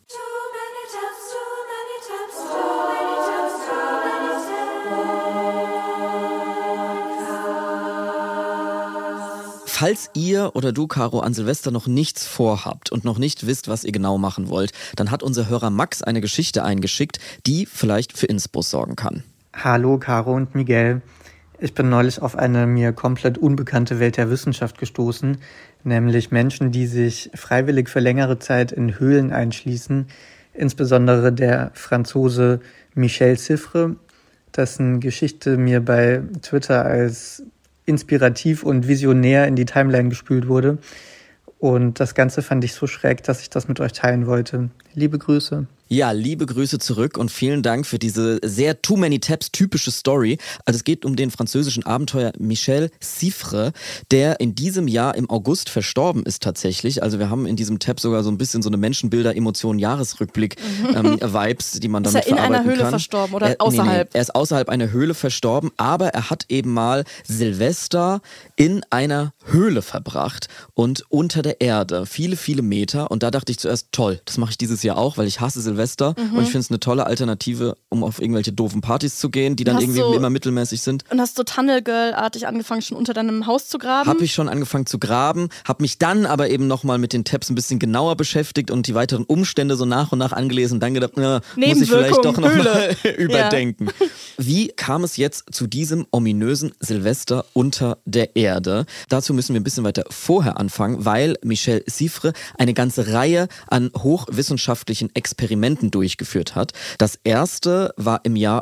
Falls ihr oder du, Caro, an Silvester noch nichts vorhabt und noch nicht wisst, was ihr genau machen wollt, dann hat unser Hörer Max eine Geschichte eingeschickt, die vielleicht für Innsbruck sorgen kann. Hallo, Caro und Miguel. Ich bin neulich auf eine mir komplett unbekannte Welt der Wissenschaft gestoßen, nämlich Menschen, die sich freiwillig für längere Zeit in Höhlen einschließen, insbesondere der Franzose Michel Siffre, dessen Geschichte mir bei Twitter als inspirativ und visionär in die Timeline gespült wurde. Und das Ganze fand ich so schräg, dass ich das mit euch teilen wollte. Liebe Grüße. Ja, liebe Grüße zurück und vielen Dank für diese sehr Too Many Tabs typische Story. Also es geht um den französischen Abenteurer Michel Siffre, der in diesem Jahr im August verstorben ist tatsächlich. Also wir haben in diesem Tab sogar so ein bisschen so eine Menschenbilder-Emotionen-Jahresrückblick-Vibes, die man damit verarbeiten kann. Ist er in einer Höhle verstorben oder außerhalb? Nee, er ist außerhalb einer Höhle verstorben, aber er hat eben mal Silvester in einer Höhle verbracht und unter der Erde. Viele, viele Meter. Und da dachte ich zuerst, toll, das mache ich dieses Jahr auch, weil ich hasse Silvester. Und ich finde es eine tolle Alternative, um auf irgendwelche doofen Partys zu gehen, die dann irgendwie immer mittelmäßig sind. Und hast du Tunnel Girl-artig angefangen, schon unter deinem Haus zu graben? Habe ich schon angefangen zu graben, habe mich dann aber eben nochmal mit den Tabs ein bisschen genauer beschäftigt und die weiteren Umstände so nach und nach angelesen und dann gedacht, muss ich vielleicht doch nochmal überdenken. Ja. Wie kam es jetzt zu diesem ominösen Silvester unter der Erde? Dazu müssen wir ein bisschen weiter vorher anfangen, weil Michel Siffre eine ganze Reihe an hochwissenschaftlichen Experimenten durchgeführt hat. Das erste war im Jahr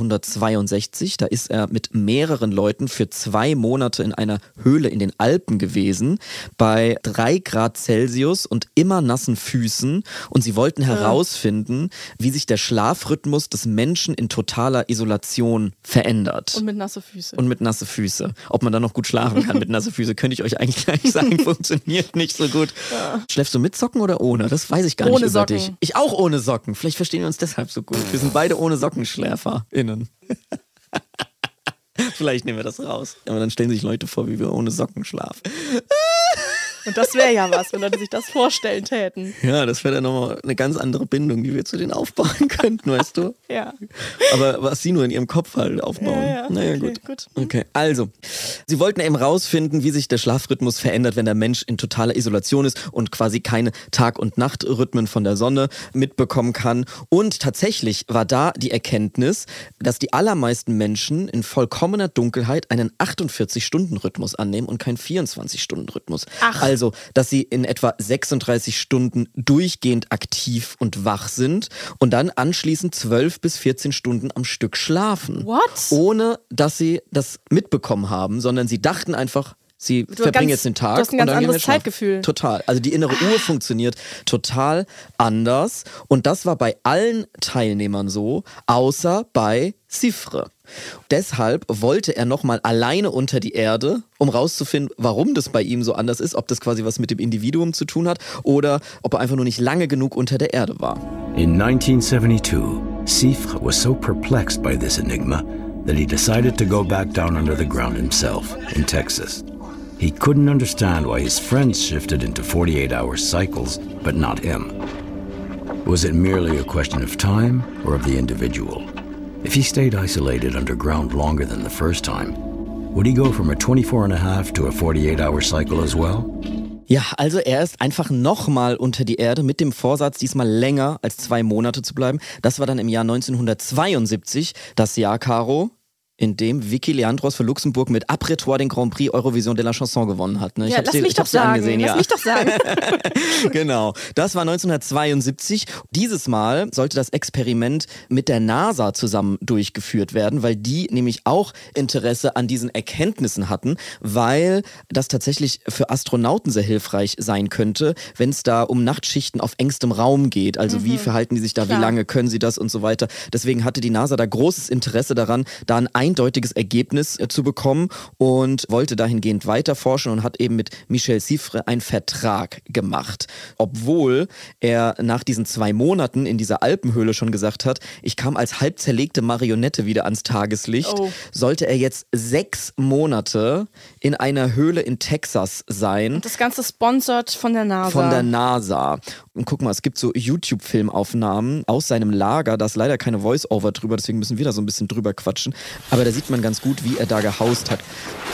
1962. Da ist er mit mehreren Leuten für 2 Monate in einer Höhle in den Alpen gewesen, bei 3 Grad Celsius und immer nassen Füßen. Und sie wollten herausfinden, wie sich der Schlafrhythmus des Menschen in totaler Isolation verändert. Und mit nasse Füße. Ob man da noch gut schlafen kann mit nasse Füße, könnte ich euch eigentlich gleich sagen, funktioniert nicht so gut. Ja. Schläfst du mit Socken oder ohne? Das weiß ich gar nicht über dich. Ich auch ohne Socken. Vielleicht verstehen wir uns deshalb so gut. Wir sind beide ohne SockenschläferInnen. Vielleicht nehmen wir das raus. Aber dann stellen sich Leute vor, wie wir ohne Socken schlafen. Und das wäre ja was, wenn Leute sich das vorstellen täten. Ja, das wäre dann nochmal eine ganz andere Bindung, die wir zu denen aufbauen könnten, weißt du? Ja. Aber was sie nur in ihrem Kopf halt aufbauen. Ja. Naja, gut. Okay, also, sie wollten eben rausfinden, wie sich der Schlafrhythmus verändert, wenn der Mensch in totaler Isolation ist und quasi keine Tag- und Nachtrhythmen von der Sonne mitbekommen kann. Und tatsächlich war da die Erkenntnis, dass die allermeisten Menschen in vollkommener Dunkelheit einen 48-Stunden-Rhythmus annehmen und keinen 24-Stunden-Rhythmus. Also, dass sie in etwa 36 Stunden durchgehend aktiv und wach sind und dann anschließend 12 bis 14 Stunden am Stück schlafen. What? Ohne, dass sie das mitbekommen haben, sondern sie dachten einfach, sie verbringen jetzt den Tag. Du hast ein ganz anderes Zeitgefühl. Total. Also die innere Uhr funktioniert total anders. Und das war bei allen Teilnehmern so, außer bei Siffre. Deshalb wollte er nochmal alleine unter die Erde, um rauszufinden, warum das bei ihm so anders ist, ob das quasi was mit dem Individuum zu tun hat oder ob er einfach nur nicht lange genug unter der Erde war. In 1972, Siffre was so perplexed by this enigma that he decided to go back down under the ground himself in Texas. He couldn't understand why his friends shifted into 48-hour cycles, but not him. Was it merely a question of time or of the individual? If he stayed isolated underground longer than the first time, would he go from a 24.5 to a 48-hour cycle as well? Ja, also er ist einfach nochmal unter die Erde mit dem Vorsatz, diesmal länger als 2 Monate zu bleiben. Das war dann im Jahr 1972, das Jahr, Caro, in dem Vicky Leandros für Luxemburg mit Après-Toi den Grand Prix Eurovision de la Chanson gewonnen hat. Ne? Lass mich doch sagen. Genau, das war 1972. Dieses Mal sollte das Experiment mit der NASA zusammen durchgeführt werden, weil die nämlich auch Interesse an diesen Erkenntnissen hatten, weil das tatsächlich für Astronauten sehr hilfreich sein könnte, wenn es da um Nachtschichten auf engstem Raum geht. Also wie verhalten die sich da, wie lange können sie das und so weiter. Deswegen hatte die NASA da großes Interesse daran, da ein eindeutiges Ergebnis zu bekommen und wollte dahingehend weiter forschen und hat eben mit Michel Siffre einen Vertrag gemacht. Obwohl er nach diesen 2 Monaten in dieser Alpenhöhle schon gesagt hat, ich kam als halb zerlegte Marionette wieder ans Tageslicht, sollte er jetzt 6 Monate in einer Höhle in Texas sein. Und das Ganze sponsert von der NASA. Von der NASA. Und guck mal, es gibt so YouTube-Filmaufnahmen aus seinem Lager, da ist leider keine Voice-Over drüber, deswegen müssen wir da so ein bisschen drüber quatschen. Aber da sieht man ganz gut, wie er da gehaust hat.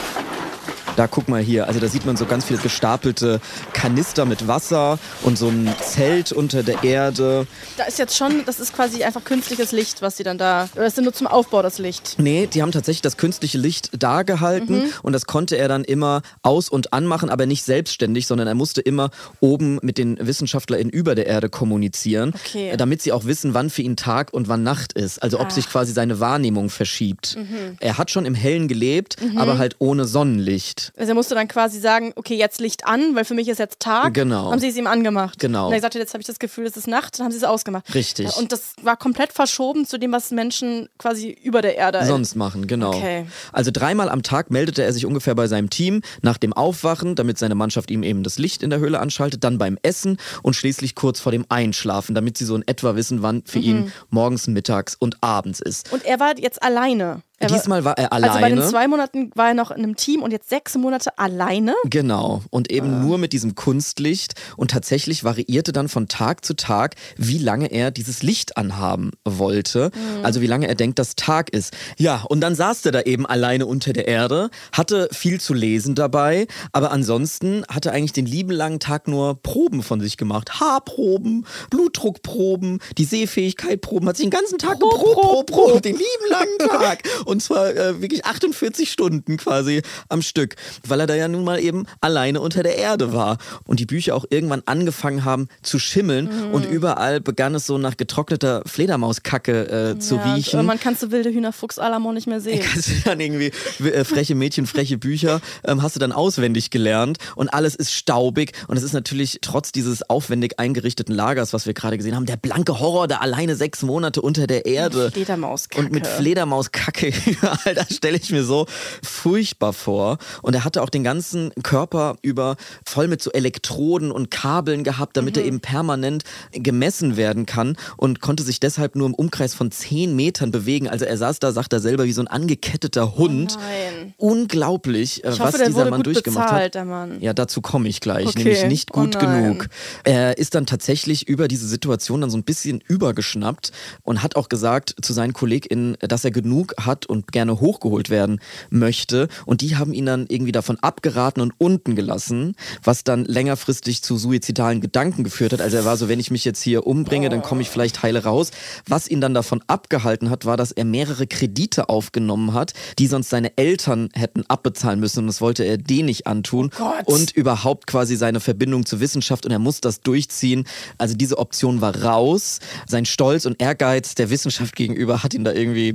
Da guck mal hier, also da sieht man so ganz viele gestapelte Kanister mit Wasser und so ein Zelt unter der Erde. Da ist jetzt schon, das ist quasi einfach künstliches Licht, was sie dann da, oder ist das nur zum Aufbau das Licht? Nee, die haben tatsächlich das künstliche Licht da gehalten und das konnte er dann immer aus- und anmachen, aber nicht selbstständig, sondern er musste immer oben mit den WissenschaftlerInnen über der Erde kommunizieren, damit sie auch wissen, wann für ihn Tag und wann Nacht ist, also ob sich quasi seine Wahrnehmung verschiebt. Er hat schon im Hellen gelebt, aber halt ohne Sonnenlicht. Also er musste dann quasi sagen, okay, jetzt Licht an, weil für mich ist jetzt Tag. Genau. Haben sie es ihm angemacht. Genau. Und er sagte, jetzt habe ich das Gefühl, es ist Nacht, dann haben sie es ausgemacht. Richtig. Und das war komplett verschoben zu dem, was Menschen quasi über der Erde sonst machen, genau. Okay. Also 3-mal am Tag meldete er sich ungefähr bei seinem Team, nach dem Aufwachen, damit seine Mannschaft ihm eben das Licht in der Höhle anschaltet, dann beim Essen und schließlich kurz vor dem Einschlafen, damit sie so in etwa wissen, wann für ihn morgens, mittags und abends ist. Und er war jetzt alleine. Diesmal war er alleine. Also bei den 2 Monaten war er noch in einem Team und jetzt 6 Monate alleine? Genau. Und eben nur mit diesem Kunstlicht. Und tatsächlich variierte dann von Tag zu Tag, wie lange er dieses Licht anhaben wollte. Also wie lange er denkt, dass Tag ist. Ja, und dann saß er da eben alleine unter der Erde, hatte viel zu lesen dabei, aber ansonsten hatte er eigentlich den lieben langen Tag nur Proben von sich gemacht. Haarproben, Blutdruckproben, die Sehfähigkeit-Proben, hat sich den ganzen Tag geprobt, den lieben langen Tag. Und zwar wirklich 48 Stunden quasi am Stück, weil er da ja nun mal eben alleine unter der Erde war. Und die Bücher auch irgendwann angefangen haben zu schimmeln und überall begann es so nach getrockneter Fledermauskacke zu riechen. Man kann so wilde Hühnerfuchs-Alamo nicht mehr sehen. Kannst du dann irgendwie freche Mädchen, freche Bücher, hast du dann auswendig gelernt und alles ist staubig und es ist natürlich trotz dieses aufwendig eingerichteten Lagers, was wir gerade gesehen haben, der blanke Horror, da alleine 6 Monate unter der Erde. Fledermauskacke. Und mit Fledermauskacke überall, das stelle ich mir so furchtbar vor. Und er hatte auch den ganzen Körper über voll mit so Elektroden und Kabeln gehabt, damit er eben permanent gemessen werden kann und konnte sich deshalb nur im Umkreis von 10 Metern bewegen. Also er saß da, sagt er selber, wie so ein angeketteter Hund. Oh nein. Unglaublich, ich hoffe, was dieser Mann durchgemacht bezahlt, hat. Der Mann. Ja, dazu komme ich gleich, nämlich nicht gut genug. Er ist dann tatsächlich über diese Situation dann so ein bisschen übergeschnappt und hat auch gesagt zu seinen KollegInnen, dass er genug hat und gerne hochgeholt werden möchte. Und die haben ihn dann irgendwie davon abgeraten und unten gelassen, was dann längerfristig zu suizidalen Gedanken geführt hat. Also er war so, wenn ich mich jetzt hier umbringe, dann komme ich vielleicht heile raus. Was ihn dann davon abgehalten hat, war, dass er mehrere Kredite aufgenommen hat, die sonst seine Eltern hätten abbezahlen müssen. Und das wollte er denen nicht antun. Und überhaupt quasi seine Verbindung zur Wissenschaft. Und er muss das durchziehen. Also diese Option war raus. Sein Stolz und Ehrgeiz der Wissenschaft gegenüber hat ihn da irgendwie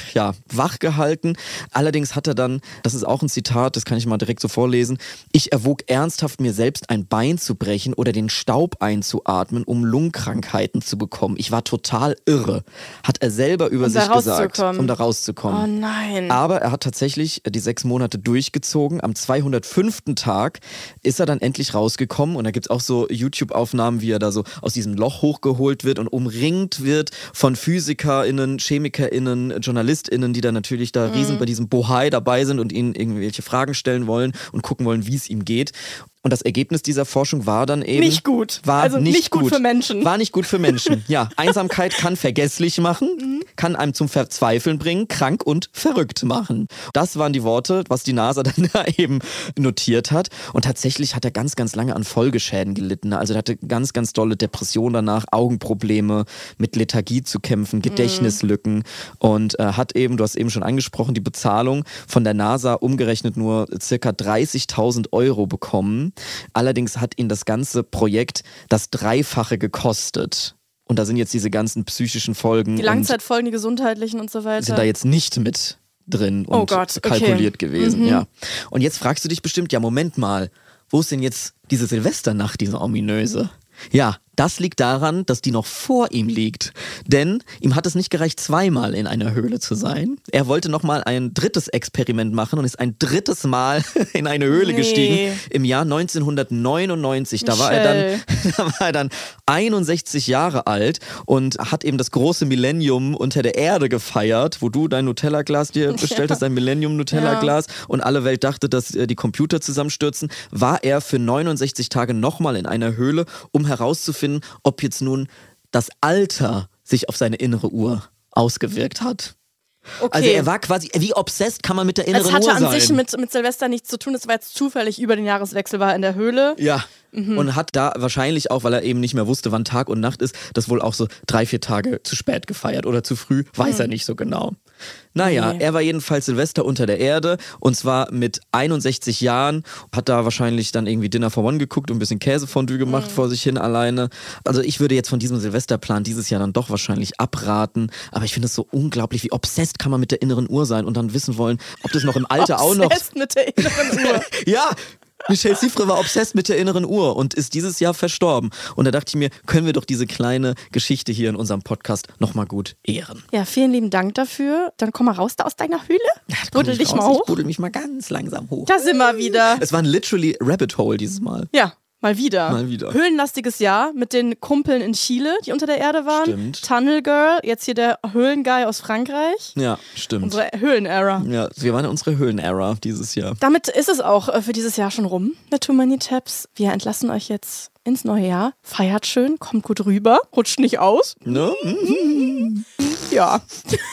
wach gehalten. Allerdings hat er dann, das ist auch ein Zitat, das kann ich mal direkt so vorlesen, ich erwog ernsthaft, mir selbst ein Bein zu brechen oder den Staub einzuatmen, um Lungenkrankheiten zu bekommen. Ich war total irre, hat er selber über sich gesagt, um da rauszukommen. Oh nein. Aber er hat tatsächlich die 6 Monate durchgezogen. Am 205. Tag ist er dann endlich rausgekommen und da gibt es auch so YouTube-Aufnahmen, wie er da so aus diesem Loch hochgeholt wird und umringt wird von PhysikerInnen, ChemikerInnen, JournalistInnen, die dann natürlich da riesen bei diesem Bohai dabei sind und ihnen irgendwelche Fragen stellen wollen und gucken wollen, wie es ihm geht. Und das Ergebnis dieser Forschung war dann eben... Nicht gut. Nicht gut für Menschen. War nicht gut für Menschen, ja. Einsamkeit kann vergesslich machen, kann einem zum Verzweifeln bringen, krank und verrückt machen. Das waren die Worte, was die NASA dann da eben notiert hat. Und tatsächlich hat er ganz, ganz lange an Folgeschäden gelitten. Also er hatte ganz, ganz dolle Depressionen danach, Augenprobleme, mit Lethargie zu kämpfen, Gedächtnislücken und hat eben, du hast eben schon angesprochen, die Bezahlung von der NASA umgerechnet nur circa 30.000 Euro bekommen. Allerdings hat ihn das ganze Projekt das Dreifache gekostet. Und da sind jetzt diese ganzen psychischen Folgen. Die Langzeitfolgen, die gesundheitlichen und so weiter. Sind da jetzt nicht mit drin und kalkuliert gewesen. Ja. Und jetzt fragst du dich bestimmt, ja Moment mal, wo ist denn jetzt diese Silvesternacht, diese ominöse? Ja, das liegt daran, dass die noch vor ihm liegt. Denn ihm hat es nicht gereicht, zweimal in einer Höhle zu sein. Er wollte nochmal ein drittes Experiment machen und ist ein drittes Mal in eine Höhle gestiegen. Im Jahr 1999. Da war er dann 61 Jahre alt und hat eben das große Millennium unter der Erde gefeiert, wo du dein Nutella-Glas dir bestellt hast, dein Millennium-Nutella-Glas und alle Welt dachte, dass die Computer zusammenstürzen. War er für 69 Tage nochmal in einer Höhle, um herauszufinden, ob jetzt nun das Alter sich auf seine innere Uhr ausgewirkt hat. Okay. Also er war quasi, wie obsessed kann man mit der inneren Uhr sein? Es hatte an sich mit Silvester nichts zu tun, es war jetzt zufällig über den Jahreswechsel, war er in der Höhle. Ja. Und hat da wahrscheinlich auch, weil er eben nicht mehr wusste, wann Tag und Nacht ist, das wohl auch so 3-4 Tage zu spät gefeiert oder zu früh, weiß er nicht so genau. Naja, er war jedenfalls Silvester unter der Erde und zwar mit 61 Jahren, hat da wahrscheinlich dann irgendwie Dinner for One geguckt und ein bisschen Käsefondue gemacht vor sich hin alleine. Also ich würde jetzt von diesem Silvesterplan dieses Jahr dann doch wahrscheinlich abraten, aber ich finde es so unglaublich, wie obsessed kann man mit der inneren Uhr sein und dann wissen wollen, ob das noch im Alter auch noch... Obsessed mit der inneren Uhr. Ja, Michelle Siffre war obsessed mit der inneren Uhr und ist dieses Jahr verstorben. Und da dachte ich mir, können wir doch diese kleine Geschichte hier in unserem Podcast nochmal gut ehren. Ja, vielen lieben Dank dafür. Dann komm mal raus da aus deiner Höhle. Ja, buddel dich mal hoch. Ich buddel mich mal ganz langsam hoch. Da sind wir wieder. Es war ein literally Rabbit Hole dieses Mal. Ja. Mal wieder. Höhlenlastiges Jahr mit den Kumpeln in Chile, die unter der Erde waren. Stimmt. Tunnel Girl, jetzt hier der Höhlenguy aus Frankreich. Ja, stimmt. Unsere Höhlen-Era. Ja, wir waren in unserer Höhlen-Era dieses Jahr. Damit ist es auch für dieses Jahr schon rum mit Too Many Tabs. Wir entlassen euch jetzt ins neue Jahr. Feiert schön, kommt gut rüber, rutscht nicht aus. Ne? Ja.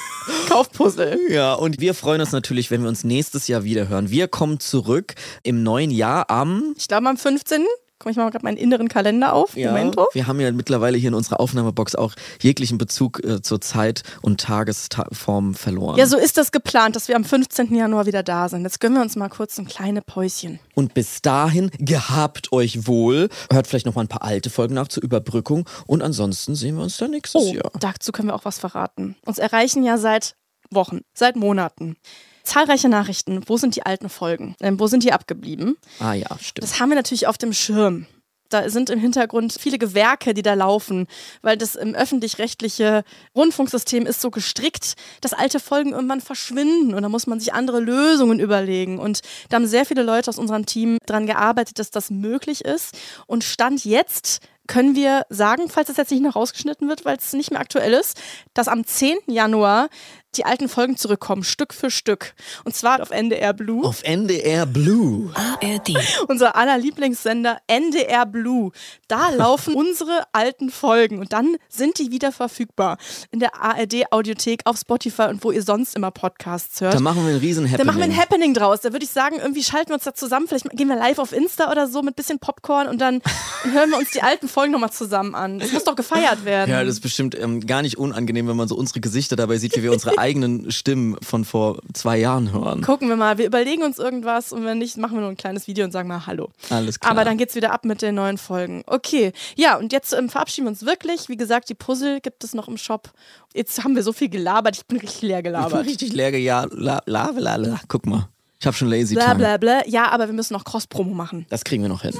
Kaufpuzzle. Ja, und wir freuen uns natürlich, wenn wir uns nächstes Jahr wieder hören. Wir kommen zurück im neuen Jahr ich glaube am 15. Ich mache gerade meinen inneren Kalender auf. Ja, Moment. Wir haben ja mittlerweile hier in unserer Aufnahmebox auch jeglichen Bezug zur Zeit und Tagesform verloren. Ja, so ist das geplant, dass wir am 15. Januar wieder da sind. Jetzt gönnen wir uns mal kurz ein kleines Päuschen. Und bis dahin, gehabt euch wohl. Hört vielleicht noch mal ein paar alte Folgen nach zur Überbrückung. Und ansonsten sehen wir uns dann nächstes Jahr. Dazu können wir auch was verraten. Uns erreichen ja seit Wochen, seit Monaten zahlreiche Nachrichten. Wo sind die alten Folgen? Wo sind die abgeblieben? Ah ja, stimmt. Das haben wir natürlich auf dem Schirm. Da sind im Hintergrund viele Gewerke, die da laufen, weil das im öffentlich-rechtliche Rundfunksystem ist so gestrickt, dass alte Folgen irgendwann verschwinden und da muss man sich andere Lösungen überlegen. Und da haben sehr viele Leute aus unserem Team dran gearbeitet, dass das möglich ist. Und Stand jetzt können wir sagen, falls das jetzt nicht noch rausgeschnitten wird, weil es nicht mehr aktuell ist, dass am 10. Januar die alten Folgen zurückkommen, Stück für Stück. Und zwar auf NDR Blue. Auf NDR Blue. ARD. Unser aller Lieblingssender NDR Blue. Da laufen unsere alten Folgen und dann sind die wieder verfügbar. In der ARD Audiothek, auf Spotify und wo ihr sonst immer Podcasts hört. Da machen wir ein riesen Happening. Da machen wir ein Happening draus. Da würde ich sagen, irgendwie schalten wir uns da zusammen. Vielleicht gehen wir live auf Insta oder so mit bisschen Popcorn und dann hören wir uns die alten Folgen nochmal zusammen an. Das muss doch gefeiert werden. Ja, das ist bestimmt gar nicht unangenehm, wenn man so unsere Gesichter dabei sieht, wie wir unsere eigenen Stimmen von vor 2 Jahren hören. Gucken wir mal. Wir überlegen uns irgendwas und wenn nicht, machen wir nur ein kleines Video und sagen mal Hallo. Alles klar. Aber dann geht's wieder ab mit den neuen Folgen. Okay. Ja, und jetzt verabschieden wir uns wirklich. Wie gesagt, die Puzzle gibt es noch im Shop. Jetzt haben wir so viel gelabert. Ich bin richtig leer gelabert. Ich bin richtig leer gelabert. Guck mal. Ich habe schon Lazy Time. Bla, bla, bla. Ja, aber wir müssen noch Cross-Promo machen. Das kriegen wir noch hin.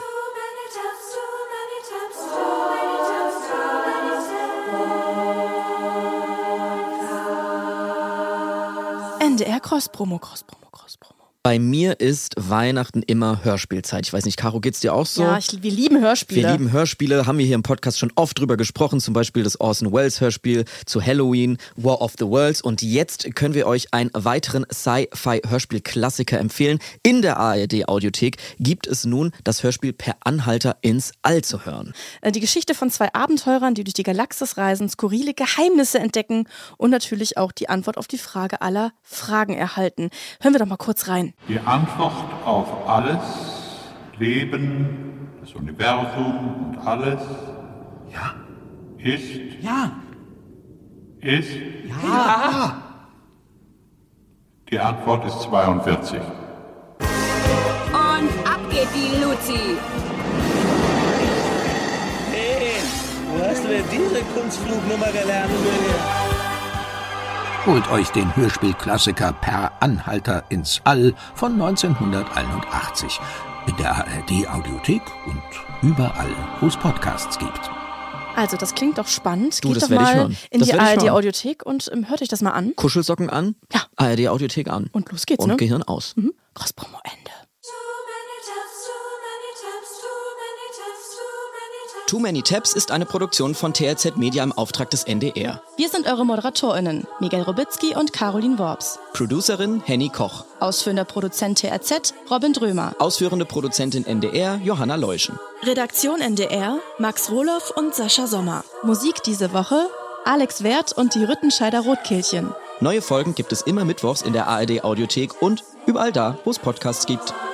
NDR Cross-Promo. Bei mir ist Weihnachten immer Hörspielzeit. Ich weiß nicht, Caro, geht's dir auch so? Ja, wir lieben Hörspiele. Wir lieben Hörspiele, haben wir hier im Podcast schon oft drüber gesprochen, zum Beispiel das Orson Welles Hörspiel zu Halloween, War of the Worlds. Und jetzt können wir euch einen weiteren Sci-Fi-Hörspiel-Klassiker empfehlen. In der ARD-Audiothek gibt es nun das Hörspiel Per Anhalter ins All zu hören. Die Geschichte von 2 Abenteurern, die durch die Galaxis reisen, skurrile Geheimnisse entdecken und natürlich auch die Antwort auf die Frage aller Fragen erhalten. Hören wir doch mal kurz rein. Die Antwort auf alles, Leben, das Universum und alles, ja, ist, ja, ist, ja. Die Antwort ist 42. Und ab geht die Luzi. Hey, wo hast du denn diese Kunstflugnummer gelernt, Julia? Holt euch den Hörspielklassiker Per Anhalter ins All von 1981 in der ARD-Audiothek und überall, wo es Podcasts gibt. Also, das klingt doch spannend. Du, Geht das doch mal hören. in Das die werd ich hören. ARD-Audiothek und hört euch das mal an. Kuschelsocken an, Ja. ARD-Audiothek an. Und los geht's, und ne? Gehirn aus. Cross-Promo Ende. Too Many Tabs ist eine Produktion von TRZ Media im Auftrag des NDR. Wir sind eure ModeratorInnen, Miguel Robitzky und Caroline Worps. Producerin Henny Koch. Ausführender Produzent TRZ, Robin Drömer. Ausführende Produzentin NDR, Johanna Leuschen. Redaktion NDR, Max Rohloff und Sascha Sommer. Musik diese Woche, Alex Werth und die Rüttenscheider Rotkehlchen. Neue Folgen gibt es immer mittwochs in der ARD Audiothek und überall da, wo es Podcasts gibt.